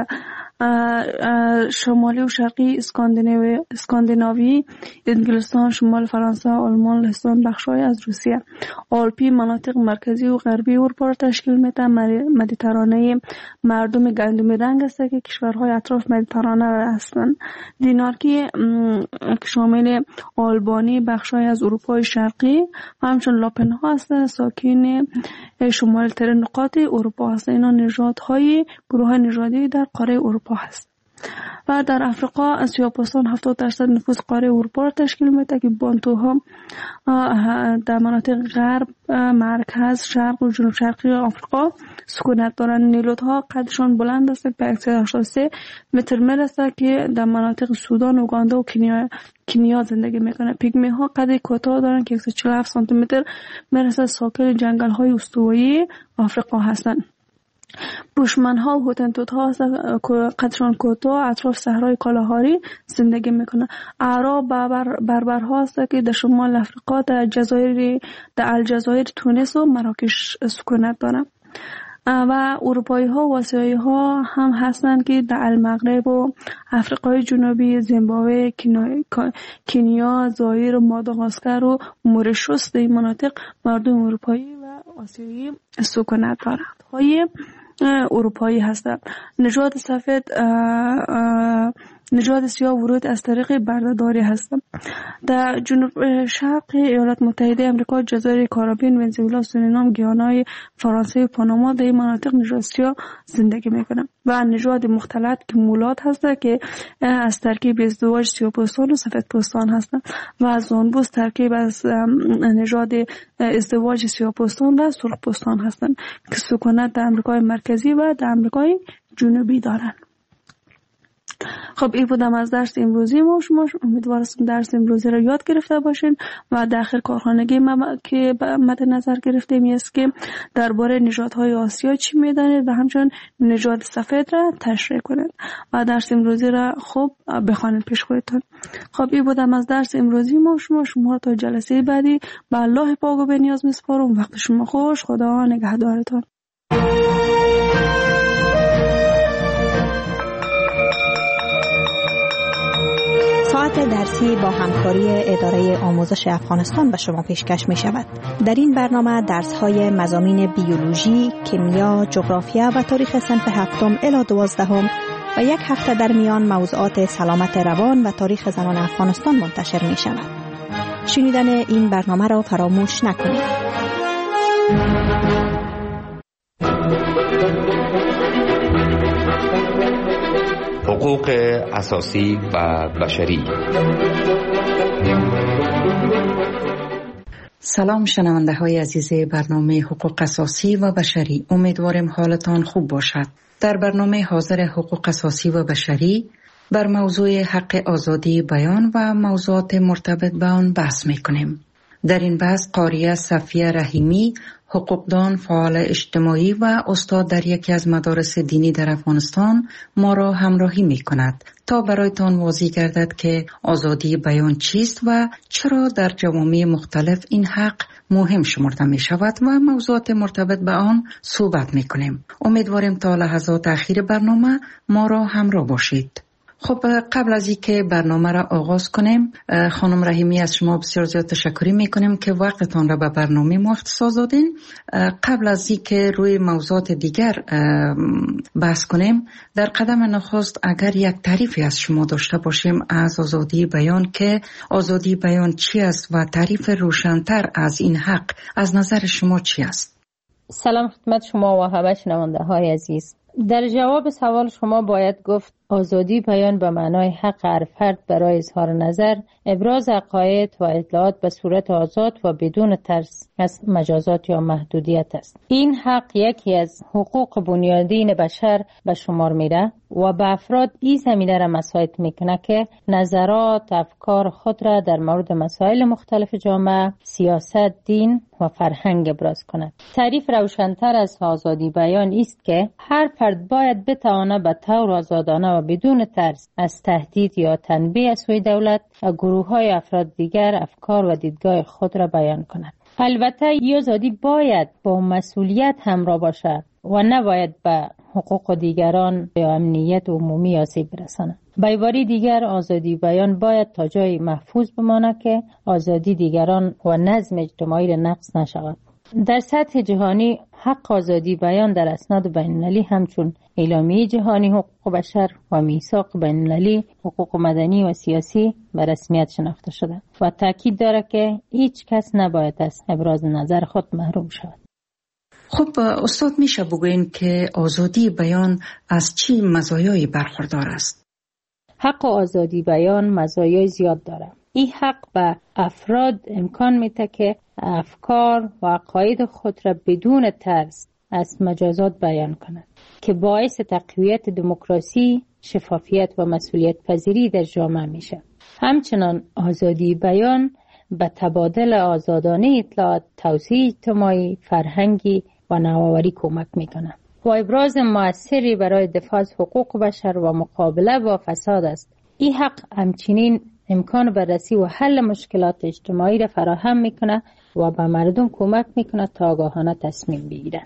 شمالی و شرقی اسکاندیناوی، اسکاندیناوی، انگلستان، شمال فرانسه، آلمان، لهستان، بخشای از روسیه. آلپی مناطق مرکزی و غربی اروپا را تشکیل میده. مدیترانه مردم گندمی رنگ است که کشورهای اطراف مدیترانه هستند. دینارکی که شامل آلبانی، بخشای از اروپای شرقی و همچنین لاپن ها هستند، ساکن شمال تر نقاط اروپا هستند. اینا نژادهای گروه نژادی در قاره اروپا هست. و در افریقا سیاه‌پوستان هفتاد درصد نفوس قاره اروپا را تشکیل میده که بانتوها در مناطق غرب، مرکز، شرق و جنوب شرقی آفریقا سکونت دارند. نیلوت‌ها قدشان بلند است، به اکثر هشتاد و سه متر میرسه که در مناطق سودان، اوگاندا و کنیا کنیا زندگی میکنه. پیگمی ها قد کوتاه دارند که صد و چهل و هفت سانتی متر میرسه. ساکن جنگل های استوایی آفریقا هستند. بوشمن ها و هوتنتوت ها قدشان کوتاه اطراف صحرای کالاهاری زندگی میکنه. اعراب بربر بربر ها است که در شمال افریقا در جزایر در الجزایر، تونس و مراکش سکونت دارند. و اروپایی ها و آسیایی ها هم هستند که در المغرب و افریقای جنوبی، زیمبابوه، کنیا، زایر و ماداگاسکر و مورشوس در این مناطق مردم اروپایی و آسیایی سکونت دارند. های اروپایی هستند. نژاد سفید نژاد سیاه ورود از طریق بردهداری هستند. در جنوب شرق ایالات متحده آمریکا، جزایر کارائیب، ونزوئلا، سورینام، گیانا، فرانسه و پاناما در این مناطق نژاد سیاه زندگی میکنند. و نژاد مختلط که مولات هست که از ترکیب ازدواج سیاه‌پوستان و سفیدپوستان هستند و از زانبوس ترکیب از نژاد ازدواج سیاه‌پوستان و سرخپوستان هستند که سکونت در آمریکای مرکزی و در آمریکای جنوبی دارند. خب این بودم از درس امروزی ما. شما امیدوارم درس امروزی را یاد گرفته باشین و در آخر کارخانگی ما که مد نظر گرفتیم است که درباره نژادهای آسیا چی میدانید و همچنین نژاد سفید را تشریح کنید و درس امروزی را خوب بخوانید پیش خودتون. خب این بودم از درس امروزی ما. شما شما تا جلسه بعدی به الله پاک و به نیاز میسپارم. وقت شما خوش. خدا نگهدارتان. ساعت درسی با همکاری اداره آموزش افغانستان به شما پیشکش می شود. در این برنامه درس های مضامین بیولوژی، کیمیا، جغرافیا و تاریخ صنف هفتم الی دوازدهم و یک هفته در میان موضوعات سلامت روان و تاریخ زنان افغانستان منتشر می شود. شنیدن این برنامه را فراموش نکنید. حقوق اساسی و بشری. سلام شنونده های عزیز برنامه حقوق اساسی و بشری. امیدوارم حالتان خوب باشد. در برنامه حاضر حقوق اساسی و بشری بر موضوع حق آزادی بیان و موضوعات مرتبط به آن بحث میکنیم. در این بحث قاریه صفیه رحیمی، حقوقدان، فعال اجتماعی و استاد در یکی از مدارس دینی در افغانستان ما را همراهی می کند تا برایتان واضح گردد که آزادی بیان چیست و چرا در جوامع مختلف این حق مهم شمرده می شود و موضوعات مرتبط به آن صحبت می کنیم. امیدواریم تا لحظات اخیر برنامه ما را همراه باشید. خب قبل از اینکه برنامه را آغاز کنیم، خانم رحیمی از شما بسیار زیاد تشکر میکنیم که وقتتان را به برنامه ما اختصاص دادین. قبل از اینکه روی موضوعات دیگر بحث کنیم، در قدم نخست اگر یک تعریفی از شما داشته باشیم از آزادی بیان، که آزادی بیان چی است و تعریف روشن‌تر از این حق از نظر شما چی است؟ سلام خدمت شما و همه شنونده های عزیز. در جواب سوال شما باید گفت آزادی بیان به معنای حق هر فرد برای اظهار نظر، ابراز عقاید و اطلاعات به صورت آزاد و بدون ترس از مجازات یا محدودیت است. این حق یکی از حقوق بنیادین بشر به شمار میره و به افراد این زمینه را مساعد میکنه که نظرات، افکار خود را در مورد مسائل مختلف جامعه، سیاست، دین و فرهنگ ابراز کند. تعریف روشن‌تر از آزادی بیان است که هر فرد باید بتواند به طور آزادانه و بدون ترس از تهدید یا تنبیه از سوی دولت و گروه‌های افراد دیگر افکار و دیدگاه خود را بیان کند. البته این آزادی باید با مسئولیت همراه باشد و نباید به حقوق دیگران یا امنیت عمومی آسیب برساند. به عبارت دیگر آزادی بیان باید تا جای محفوظ بماند که آزادی دیگران و نظم اجتماعی را نقض نشود. در سطح جهانی حق آزادی بیان در اسناد بین‌المللی همچون اعلامیه جهانی حقوق بشر و میثاق بین‌المللی حقوق مدنی و سیاسی به رسمیت شناخته شده و تاکید دارد که هیچ کس نباید از ابراز نظر خود محروم شود. خب استاد میشه بگوین که آزادی بیان از چی مزایایی برخوردار است؟ حق آزادی بیان مزایای زیاد دارد. این حق به افراد امکان میده که افکار و عقاید خود را بدون ترس از مجازات بیان کنند که باعث تقویت دموکراسی، شفافیت و مسئولیت پذیری در جامعه میشه. همچنان آزادی بیان به تبادل آزادانه اطلاعات، توسعه اجتماعی، فرهنگی و نوآوری کمک میکنه و ابراز موثری برای دفاع از حقوق بشر و مقابله با فساد است. این حق همچنین امکان بررسی و حل مشکلات اجتماعی را فراهم میکنه و به مردم کمک میکنه تا آگاهانه تصمیم بگیرن.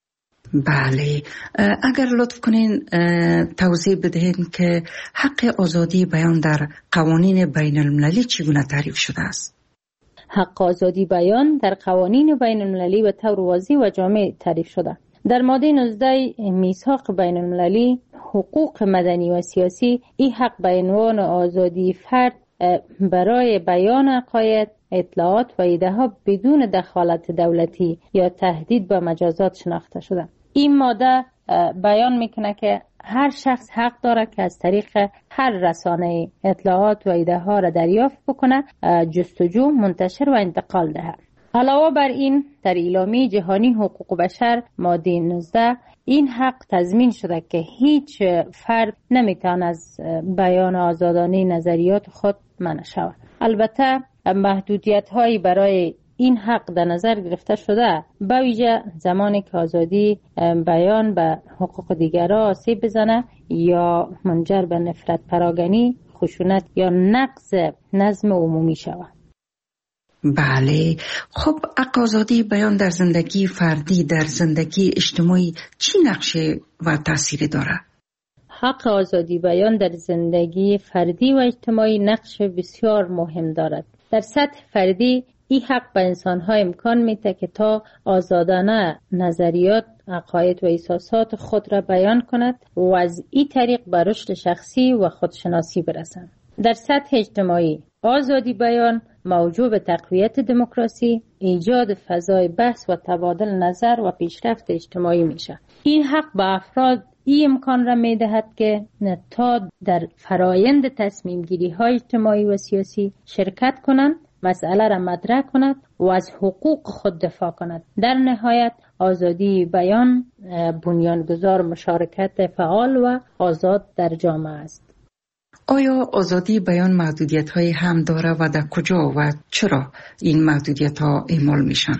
بله، اگر لطف کنین توضیح بدهید که حق آزادی بیان در قوانین بین المللی چگونه تعریف شده است؟ حق آزادی بیان در قوانین بین المللی به طور واضح و جامع تعریف شده. در ماده نوزده میثاق بین المللی حقوق مدنی و سیاسی این حق به عنوان آزادی فرد برای بیان عقاید، اطلاعات و ایده ها بدون دخالت دولتی یا تهدید به مجازات شناخته شده. این ماده بیان میکنه که هر شخص حق داره که از طریق هر رسانه اطلاعات و ایده ها را دریافت بکنه، جستجو، منتشر و انتقال دهد. علاوه بر این در اعلامیه جهانی حقوق بشر ماده نوزده این حق تضمین شده که هیچ فرد نمیتونه از بیان آزادانه نظریات خود منع شود. البته محدودیت هایی برای این حق در نظر گرفته شده، به ویژه زمانی که آزادی بیان به حقوق دیگران آسیب بزنه یا منجر به نفرت پراگنی، خشونت یا نقض نظم عمومی شود. بله، خب حق آزادی بیان در زندگی فردی، در زندگی اجتماعی چی نقشه و تأثیری دارد؟ حق آزادی بیان در زندگی فردی و اجتماعی نقش بسیار مهم دارد. در سطح فردی این حق به انسان‌ها امکان میده که تا آزادانه نظریات، عقاید و احساسات خود را بیان کند و از این طریق به رشد شخصی و خودشناسی برسند. در سطح اجتماعی آزادی بیان موجب تقویت دموکراسی، ایجاد فضای بحث و تبادل نظر و پیشرفت اجتماعی میشه. این حق به افراد این امکان را میدهد که تا در فرایند تصمیم گیری های اجتماعی و سیاسی شرکت کنند، مسئله را مطرح کند و از حقوق خود دفاع کند. در نهایت آزادی بیان بنیانگذار مشارکت فعال و آزاد در جامعه است. آیا آزادی بیان محدودیت های هم داره و در کجا و چرا این محدودیت ها اعمال میشن؟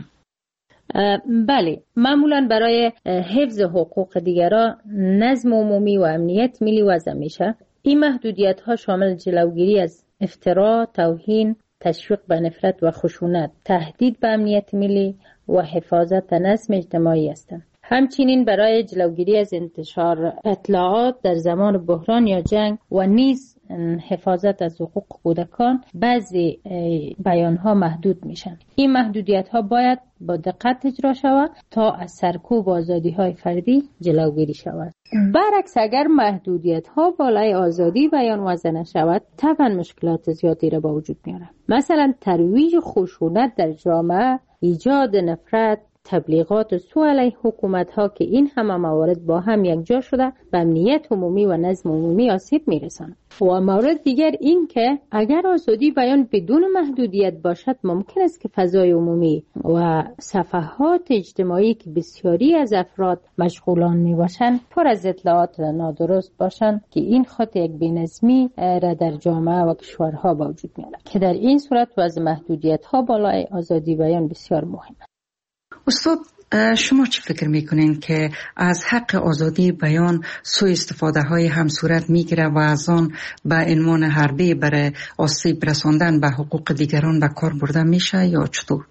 بله، معمولا برای حفظ حقوق دیگران، نظم عمومی و امنیت ملی وضع میشه. این محدودیت ها شامل جلوگیری از افترا، توهین، تشویق به نفرت و خشونت، تهدید به امنیت ملی و حفاظت نظم اجتماعی هستند. همچنین برای جلوگیری از انتشار اطلاعات در زمان بحران یا جنگ و نیز حفاظت از حقوق کودکان بعضی بیانها محدود میشن. این محدودیت ها باید با دقت اجرا شود تا از سرکوب آزادی های فردی جلوگیری شود. برعکس اگر محدودیت ها بالای آزادی بیان وضع نشود، طبعا مشکلات زیادی را با وجود میاره. مثلا ترویج خشونت در جامعه، ایجاد نفرت، تبلیغات و سو علیه حکومت ها که این همه موارد با هم یک جا شده به امنیت عمومی و نظم عمومی آسیب میرساند. و مورد دیگر این که اگر آزادی بیان بدون محدودیت باشد، ممکن است که فضای عمومی و صفحات اجتماعی که بسیاری از افراد مشغولان می باشند پر از اطلاعات نادرست باشند که این خود یک بی‌نظمی را در جامعه و کشورها با وجود میارد که در این صورت وضع محدودیت ها بالای آزادی بیان بسیار مهم است. استاد، شما چی فکر میکنین که از حق آزادی بیان سوء استفاده های هم صورت میگیره و از آن به عنوان حربه برای آسیب رساندن به حقوق دیگران به کار برده میشه یا چطور؟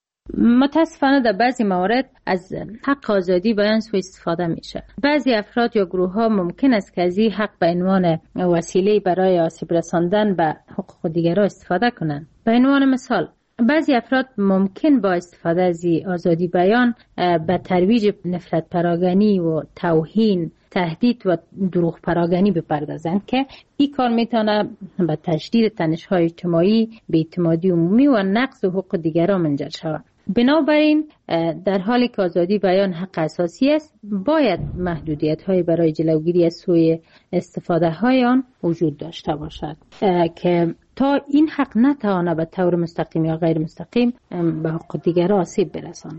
متاسفانه در بعضی موارد از حق آزادی بیان سوء استفاده میشه. بعضی افراد یا گروه ها ممکن است که از این حق به عنوان وسیله برای آسیب رساندن به حقوق دیگران استفاده کنند. به عنوان مثال، بعضی افراد ممکن با استفاده از آزادی بیان به ترویج نفرت پراگنی و توهین، تهدید و دروغ پراگنی بپردازند که این کار میتونه به تشدید تنش‌های اجتماعی، بی‌اعتمادی عمومی و نقض حقوق دیگران منجر شود. بنابراین در حالی که آزادی بیان حق اساسی است، باید محدودیت‌های برای جلوگیری از سوء استفاده‌های آن وجود داشته باشد که تا این حق نتواند به طور مستقیم یا غیر مستقیم به حقوق دیگران آسیب برساند.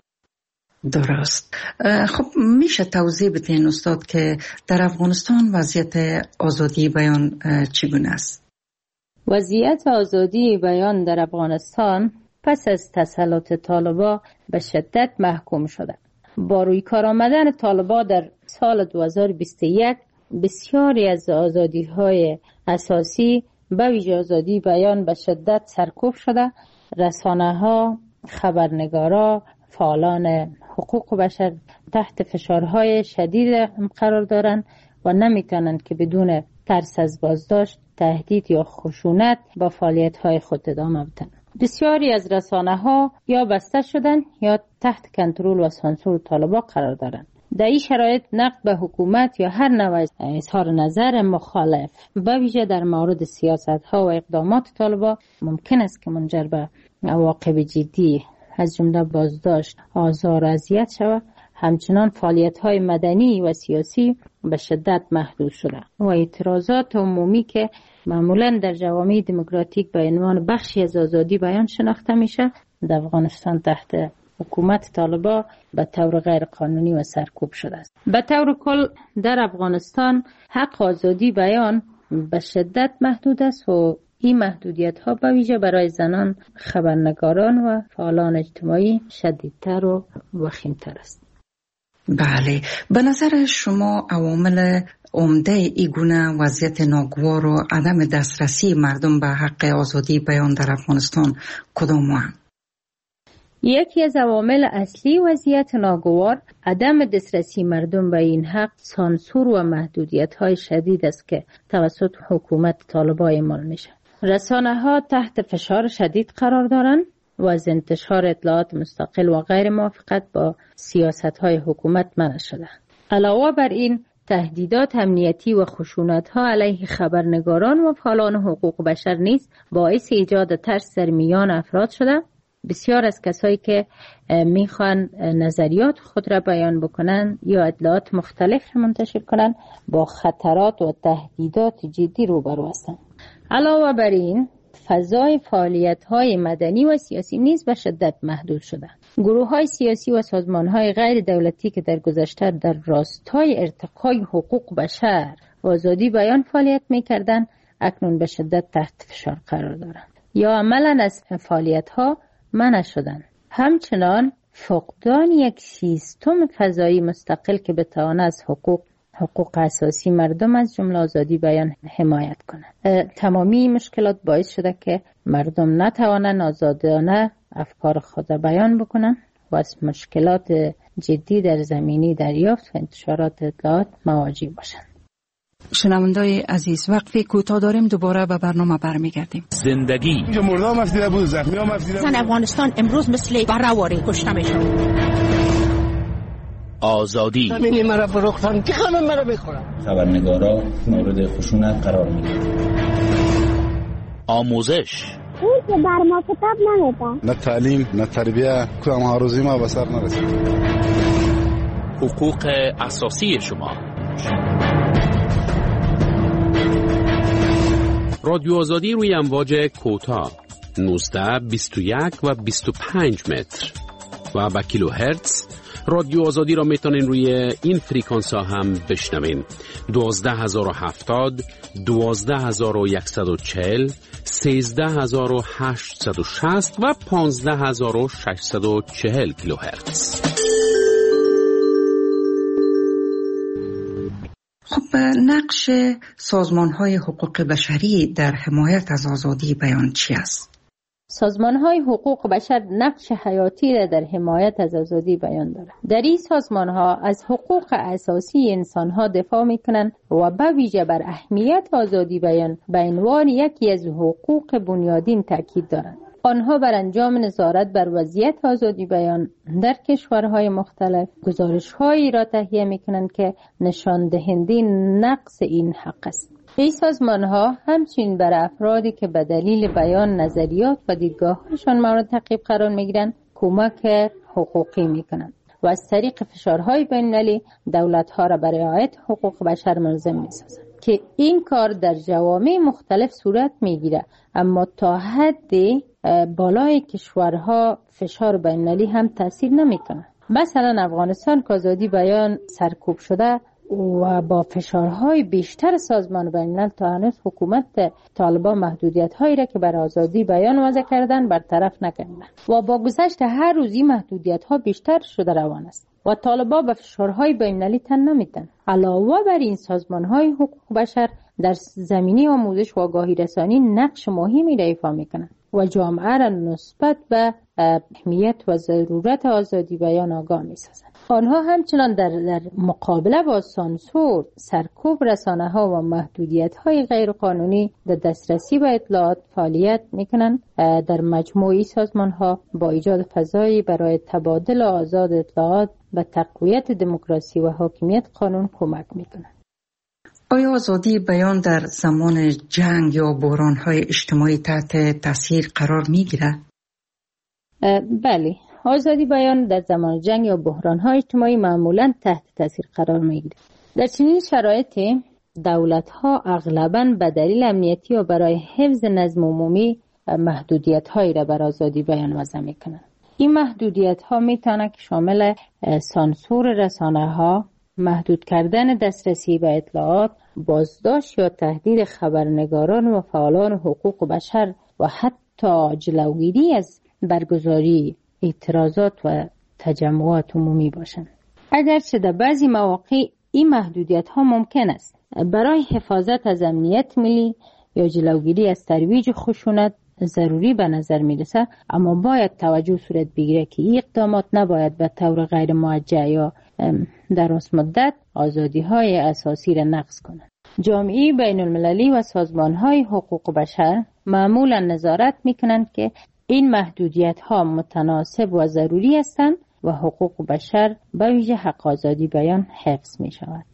درست. خب میشه توضیح بدین استاد که در افغانستان وضعیت آزادی بیان چگونه است؟ وضعیت آزادی بیان در افغانستان پس از تسلط طالبان به شدت محکوم شده. با روی کار آمدن طالبان در سال دو هزار و بیست و یک بسیاری از آزادی‌های اساسی به ویژه آزادی بیان به شدت سرکوب شده. رسانه‌ها، خبرنگارا، فعالان حقوق بشر تحت فشارهای شدید قرار دارند و نمیتونند که بدون ترس از بازداشت، تهدید یا خشونت با فعالیت‌های خود ادامه بدن. بسیاری از رسانه‌ها یا بسته شدن یا تحت کنترل و سانسور طالبان قرار دارند. در این شرایط نقد به حکومت یا هر نوع اظهار نظر مخالف به ویژه در مورد سیاست‌ها و اقدامات طالبان ممکن است که منجر به عواقب جدی از جمله بازداشت، آزار و اذیت شود. همچنان فعالیت‌های مدنی و سیاسی به شدت محدود شده و اعتراضات عمومی که معمولاً در جوامع دموکراتیک به عنوان بخشی از آزادی بیان شناخته میشه، در افغانستان تحت حکومت طالبان به طور غیر قانونی و سرکوب شده است. به طور کل در افغانستان حق آزادی بیان به شدت محدود است و این محدودیت ها به ویژه برای زنان، خبرنگاران و فعالان اجتماعی شدیدتر و وخیمتر است. بله، به نظر شما عوامل عمده ای گونه وضعیت ناگوار و عدم دسترسی مردم به حق آزادی بیان در افغانستان کدام هستند؟ یکی از عوامل اصلی وضعیت ناگوار عدم دسترسی مردم به این حق سانسور و محدودیت‌های شدید است که توسط حکومت طالبان اعمال میشه. رسانه‌ها تحت فشار شدید قرار دارند و از انتشار اطلاعات مستقل و غیر موافقت با سیاست‌های حکومت منع شده. علاوه بر این تهدیدات امنیتی و خشونت‌ها علیه خبرنگاران و فعالان حقوق بشر نیز باعث ایجاد ترس در میان افراد شده. بسیار از کسایی که میخوان نظریات خود را بیان بکنن یا اطلاعات مختلف منتشر کنن با خطرات و تهدیدات جدی روبرو هستند. علاوه بر این فضای فعالیت‌های مدنی و سیاسی نیز به شدت محدود شده. گروه‌های سیاسی و سازمان‌های غیر دولتی که در گذشته در راستای ارتقای حقوق بشر و آزادی بیان فعالیت می‌کردند، اکنون به شدت تحت فشار قرار دارند یا عملاً از فعالیت‌ها منع شدند. همچنان فقدان یک سیستم فضایی مستقل که بتواند از حقوق حقوق اساسی مردم از جمله آزادی بیان حمایت کنند. تمامی مشکلات باعث شده که مردم نتوانند آزادانه افکار خود بیان بکنند و از مشکلات جدی در زمینه دریافت و انتشارات اطلاعات مواجه باشند. شنوندای عزیز، وقتی کوتاه داریم دوباره به برنامه برمیگردیم. زندگی مردم مفتی بود، زخمی ها مفتی. زن افغانستان امروز مثل برهواری کشته میشن. آزادی زمینی مرا فروختن که همه مرا بخورن. خبرنگارا مورد خشونت قرار میگیرند. آموزش این که بر ما کتاب نمیدن. نه تعلیم نه تربیه، کدام ها روزی ما به سر نرسید. حقوق اساسی شما. رادیو آزادی روی امواج کوتاه نوزده، بیست و یک و بیست و پنج متر و با کیلو هرتز. رادیو آزادی را میتونین روی این فریکانس ها هم بشنوین: دوازده هزار و هفتاد، دوازده هزار و صد و چهل، سیزده هزار و هشتصد و شصت و پانزده هزار و ششصد و چهل کیلو هرتز. خب نقش سازمان‌های حقوق بشری در حمایت از آزادی بیان چی است؟ سازمان‌های حقوق بشر نقش حیاتی را در حمایت از آزادی بیان دارند. در این سازمان‌ها از حقوق اساسی انسان‌ها دفاع می‌کنند و به ویژه بر اهمیت آزادی بیان به عنوان یکی از حقوق بنیادین تاکید دارند. آنها بر انجام نظارت بر وضعیت آزادی بیان در کشورهای مختلف گزارش‌هایی را تهیه می‌کنند که نشان دهنده نقص این حق است. این سازمان‌ها همچنین بر افرادی که به دلیل بیان نظریات و دیدگاه‌هایشان مورد تعقیب قرار می‌گیرند کمک حقوقی می‌کنند و از طریق فشارهای بین‌المللی دولت‌ها را برای رعایت حقوق بشر ملزم می‌سازند که این کار در جوامع مختلف صورت می‌گیرد، اما تا حدی بالای کشورها فشار بین‌المللی هم تأثیر نمی‌کند. مثلا افغانستان که آزادی بیان سرکوب شده و با فشارهای بیشتر سازمان بین‌الملل تا هنوز حکومت طالبان محدودیت‌هایی را که بر آزادی بیان وضع کردن برطرف نکردند و با گذشت هر روزی محدودیت‌ها بیشتر شده روان است و طالبان به فشارهای بین‌المللی تن نمی‌دهند. علاوه بر این سازمان‌های حقوق بشر در زمینه آموزش و آگاهی رسانی نقش مهمی را ایفا می‌کنند و جامعه را نسبت به اهمیت و ضرورت آزادی بیان آگاه می‌سازند. آنها همچنان در, در مقابله با سانسور، سرکوب رسانه‌ها و محدودیت‌های غیرقانونی در دسترسی به اطلاعات فعالیت می‌کنند. در مجموعی سازمان‌ها با ایجاد فضایی برای تبادل آزاد اطلاعات و تقویت دموکراسی و حاکمیت قانون کمک می‌کنند. آیا آزادی بیان در زمان جنگ یا بحران‌های اجتماعی تحت تاثیر قرار می‌گیرد؟ بله، آزادی بیان در زمان جنگ یا بحران‌های اجتماعی معمولاً تحت تاثیر قرار می‌گیرد. در چنین شرایطی دولت‌ها اغلباً به دلیل امنیتی و برای حفظ نظم عمومی محدودیت‌هایی را بر آزادی بیان وضع می‌کنند. این محدودیت‌ها می‌تواند که شامل سانسور رسانه‌ها، محدود کردن دسترسی به اطلاعات، بازداشت یا تهدید خبرنگاران و فعالان حقوق بشر و حتی جلوگیری از برگزاری اعتراضات و تجمعات عمومی باشند. اگرچه در بعضی مواقع این محدودیت ها ممکن است برای حفاظت از امنیت ملی یا جلوگیری از ترویج خشونت ضروری به نظر می رسد، اما باید توجه صورت بگیره که این اقدامات نباید به طور غیر موجه یا دراز مدت آزادی های اساسی را نقض کنند. جامعه بین المللی و سازمان های حقوق بشر معمولا نظارت می کنند که این محدودیت ها متناسب و ضروری هستند و حقوق بشر به ویژه حق آزادی بیان حفظ می شود.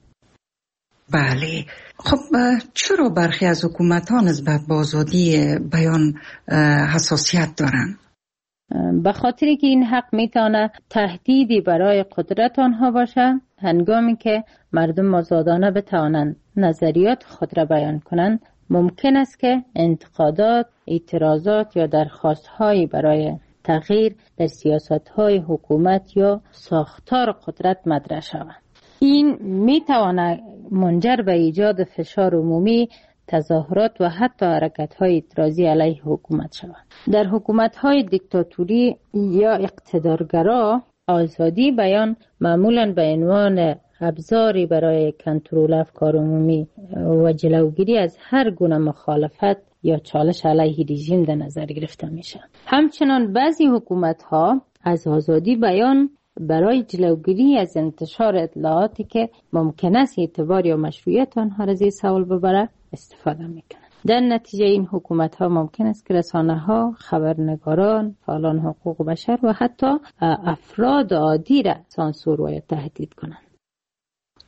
بله، خب چرا برخی از حکومت ها نسبت به آزادی بیان حساسیت دارند؟ به خاطری که این حق میتونه تهدیدی برای قدرت آنها باشه، هنگامی که مردم آزادانه بتوانند نظریات خود را بیان کنند، ممکن است که انتقادات، اعتراضات یا درخواست‌هایی برای تغییر در سیاست‌های حکومت یا ساختار قدرت مطرح شود. این میتواند منجر به ایجاد فشار عمومی، تظاهرات و حتی حرکت‌های اعتراضی علیه حکومت شود. در حکومت‌های دیکتاتوری یا اقتدارگرا، آزادی بیان معمولاً به عنوان ابزاری برای کنترل افکار عمومی و جلوگیری از هر گونه مخالفت یا چالش علیه رژیم در نظر گرفته میشه. همچنان بعضی حکومت‌ها از آزادی بیان برای جلوگیری از انتشار اطلاعاتی که ممکن است اعتبار یا مشروعیت آنها را زیر سوال ببره استفاده میکنند. در نتیجه این حکومت‌ها ممکن است که رسانه‌ها، خبرنگاران، فعالان حقوق بشر و حتی افراد عادی را سانسور و تهدید کنند.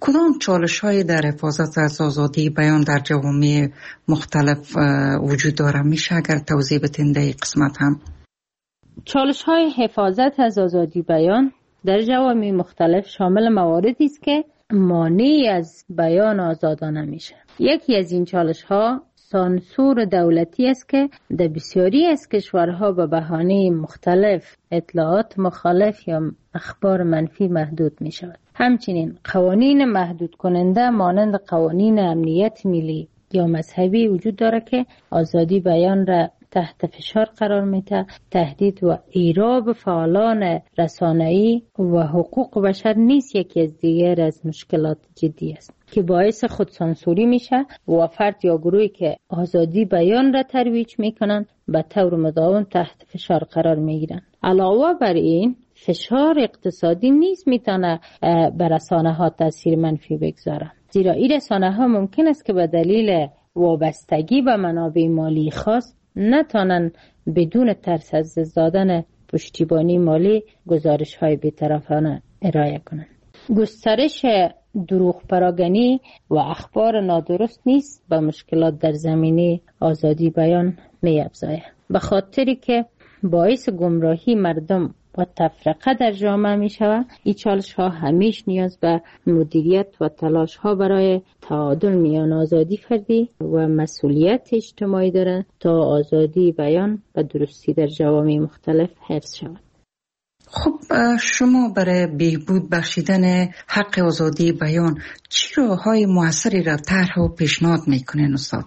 کدام چالش های در حفاظت از آزادی بیان در جوامع مختلف وجود داره؟ میشه اگر توضیح بدین در این قسمت هم؟ چالش های حفاظت از آزادی بیان در جوامع مختلف شامل مواردی است که مانعی از بیان آزادانه میشه. یکی از این چالش ها سانسور دولتی است که در بسیاری از کشورها به بهانه مختلف اطلاعات مخالف یا اخبار منفی محدود می شود. همچنین قوانین محدود کننده مانند قوانین امنیت ملی یا مذهبی وجود دارد که آزادی بیان را تحت فشار قرار میده. تهدید و ایراب فعالان رسانه‌ای و حقوق بشر نیز یکی از دیگر از مشکلات جدی است که باعث خودسانسوری میشه و فرد یا گروهی که آزادی بیان را ترویج میکنن به طور مداوم تحت فشار قرار میگیرن. علاوه بر این فشار اقتصادی نیز میتونه بر رسانه ها تاثیر منفی بگذاره، زیرا این رسانه ها ممکن است که به دلیل وابستگی به منابع مالی خاص نتانن بدون ترس از دادن پشتیبانی مالی گزارش های بی‌طرفانه ارائه کنند. گسترش دروغ پراگنی و اخبار نادرست نیست به مشکلات در زمینه آزادی بیان می افزاید، به خاطری که باعث گمراهی مردم و تفرقه در جامعه می شود. این چالش ها همیش نیاز به مدیریت و تلاش ها برای تعادل میان آزادی فردی و مسئولیت اجتماعی دارند تا آزادی بیان و درستی در جوامع مختلف حفظ شود. خب شما برای بهبود بخشیدن حق آزادی بیان چه راه‌های موثری را طرح و پیشنهاد میکنین استاد؟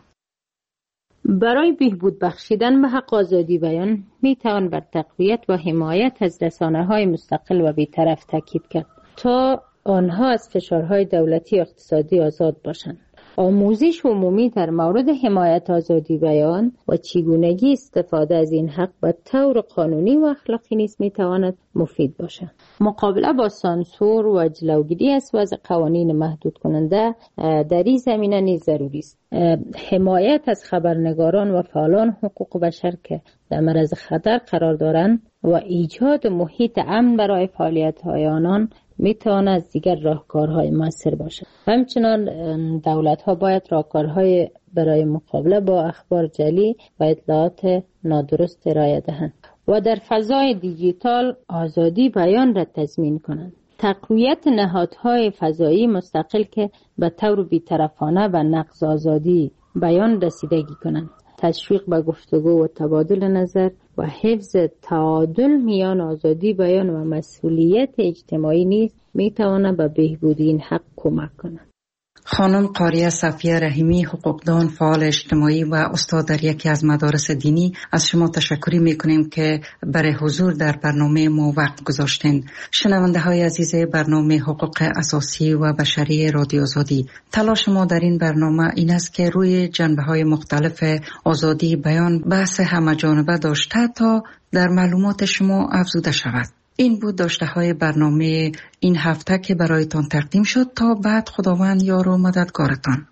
برای بهبود بخشیدن به حق آزادی بیان می توان بر تقویت و حمایت از رسانه‌های مستقل و بی‌طرف تاکید کرد تا آنها از فشارهای دولتی و اقتصادی آزاد باشند. آموزش عمومی در مورد حمایت آزادی بیان و چگونگی استفاده از این حق به طور قانونی و اخلاقی نیز می تواند مفید باشد. مقابله با سانسور و جلوگیری از وضع قوانین محدود کننده در این زمینه نیز ضروری است. حمایت از خبرنگاران و فعالان حقوق بشر که در معرض خطر قرار دارند و ایجاد محیط امن برای فعالیت‌های آنان میتواند از دیگر راهکارهای موثر باشد. همچنان دولت‌ها باید راهکارهای برای مقابله با اخبار جعلی و اطلاعات نادرست ارائه دهند و در فضای دیجیتال آزادی بیان را تضمین کنند. تقویت نهادهای فضایی مستقل که به طور بی‌طرفانه و نقض آزادی بیان رسیدگی کنند. تشویق به گفتگو و تبادل نظر و حفظ تعادل میان آزادی بیان و مسئولیت اجتماعی نیز میتواند به بهبود این حق کمک کند. خانم قاریه صفیه رحیمی، حقوقدان، فعال اجتماعی و استاد در یکی از مدارس دینی، از شما تشکر میکنیم که برای حضور در برنامه ما وقت گذاشتین. شنونده های عزیز برنامه حقوق اساسی و بشری رادیو آزادی، تلاش ما در این برنامه این است که روی جنبه های مختلف آزادی بیان بحث همه‌جانبه داشته تا در معلومات شما افزوده شود. این بود داشته های برنامه این هفته که برایتان تقدیم شد. تا بعد خداوند یار و مددگارتان.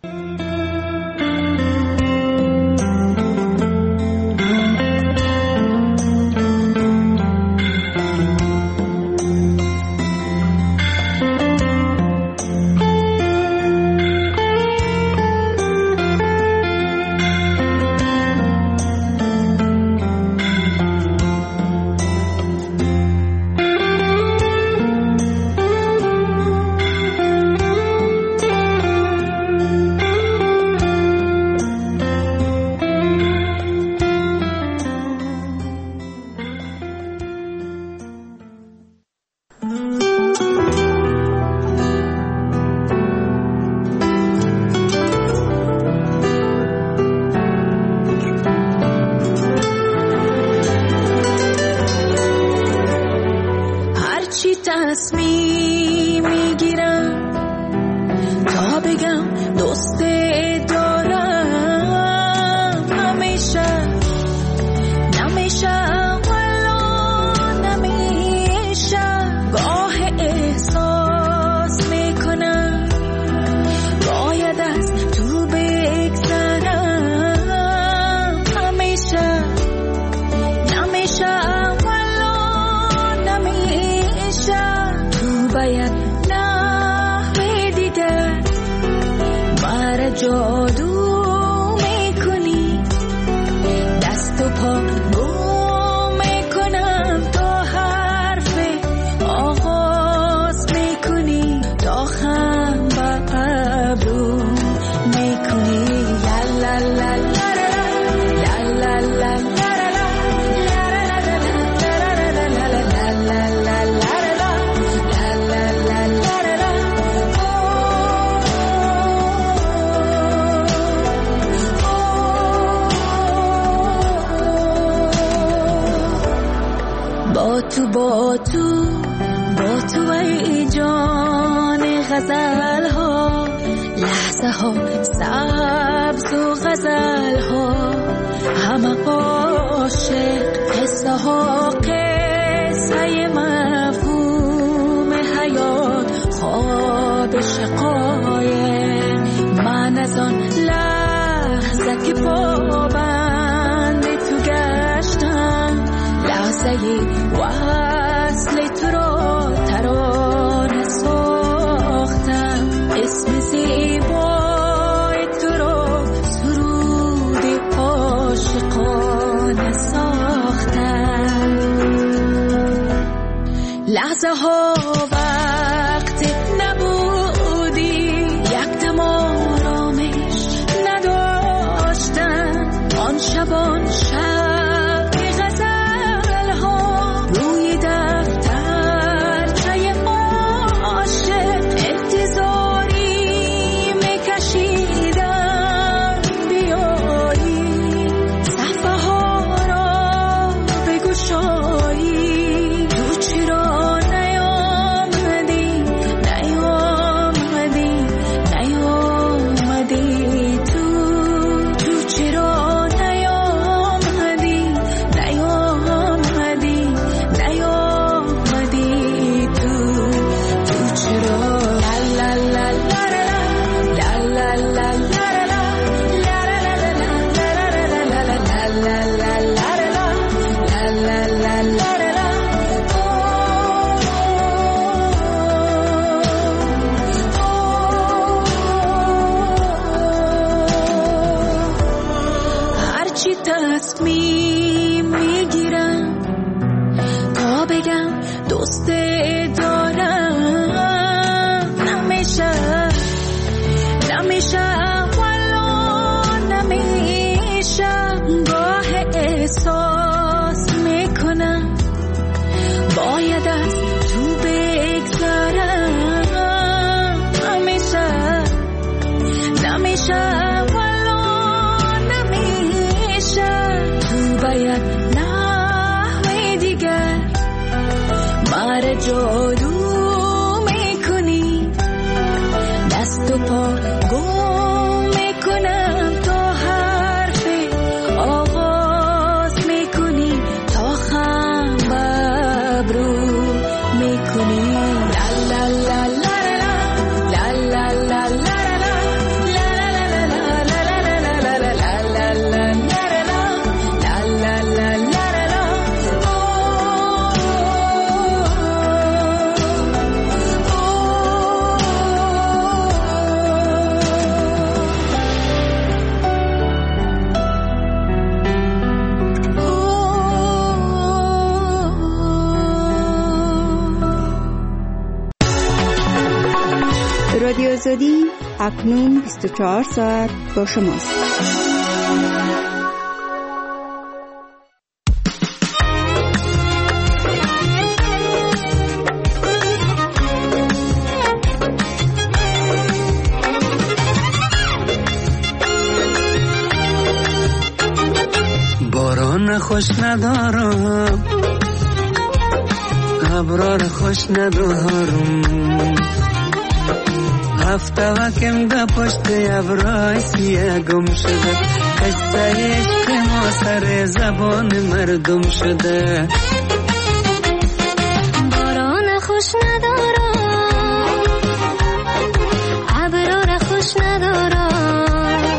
تو با تو با تو ای جان غزل ها، لحظه ها سبز و غزل ها، همه عاشق، قصه ها قصه مفهوم حیات، خواب شقایق. من از آن لحظه که پابند تو گشتم، لحظه وصل تو را ترانه ساختم، اسم زیبای تو را سرود عاشقانه ساختم. لحظه ها وقت نبودی، یک دم آرامش نداشتم، آن شبان شب غزل ها روی دفتر چای عاشق، انتظاری میکشیدم بیایی، صفحه ها را بگشایی. تو چرا نیامدی نیامدی نیامدی تو تو چرا نیامدی نیامدی نیامدی تو تو چرا لا لا لا لا لا لا هرچی تصمیم میگیرم تا بگم دوست دارم، نمیشه نمیشه والا نمیشه. گاه احساس میکنم باید از تو بگذارم، نمیشه نمیشه والا نمیشه. تو باید نحوی دیگر مر جادو میکنی، دست و پا گم میکنم تا حرف آغاز میکنی، تا خم ببرو میکنی. لا لا لا لا لا لا لا لا رادیو آزادی اکنون بیست و چهار ساعت با شماست. باران خوش ندارم، ابرار خوش ندارم، هفته وکم ده پشت ابرای سیه گم شده، قصه عشق ما سر زبان مردم شده. باران خوش ندارم، ابرار خوش ندارم،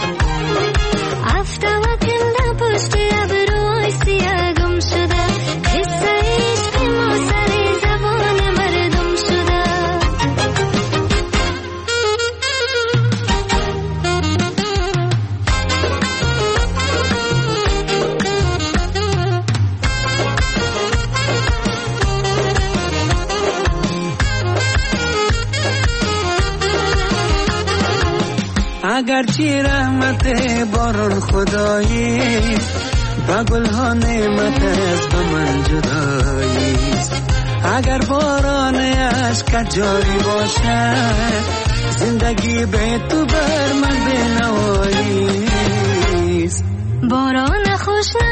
هفته وکم ده پشت ابرای سیه گم شده، قصه عشق ما سر زبان مردم شده. اگرچه رحمت باران خدایی، با گلها نعمت از به من جداییست. اگر باران عشق جاری باشد، زندگی به تو بر من بنواییست. باران خوش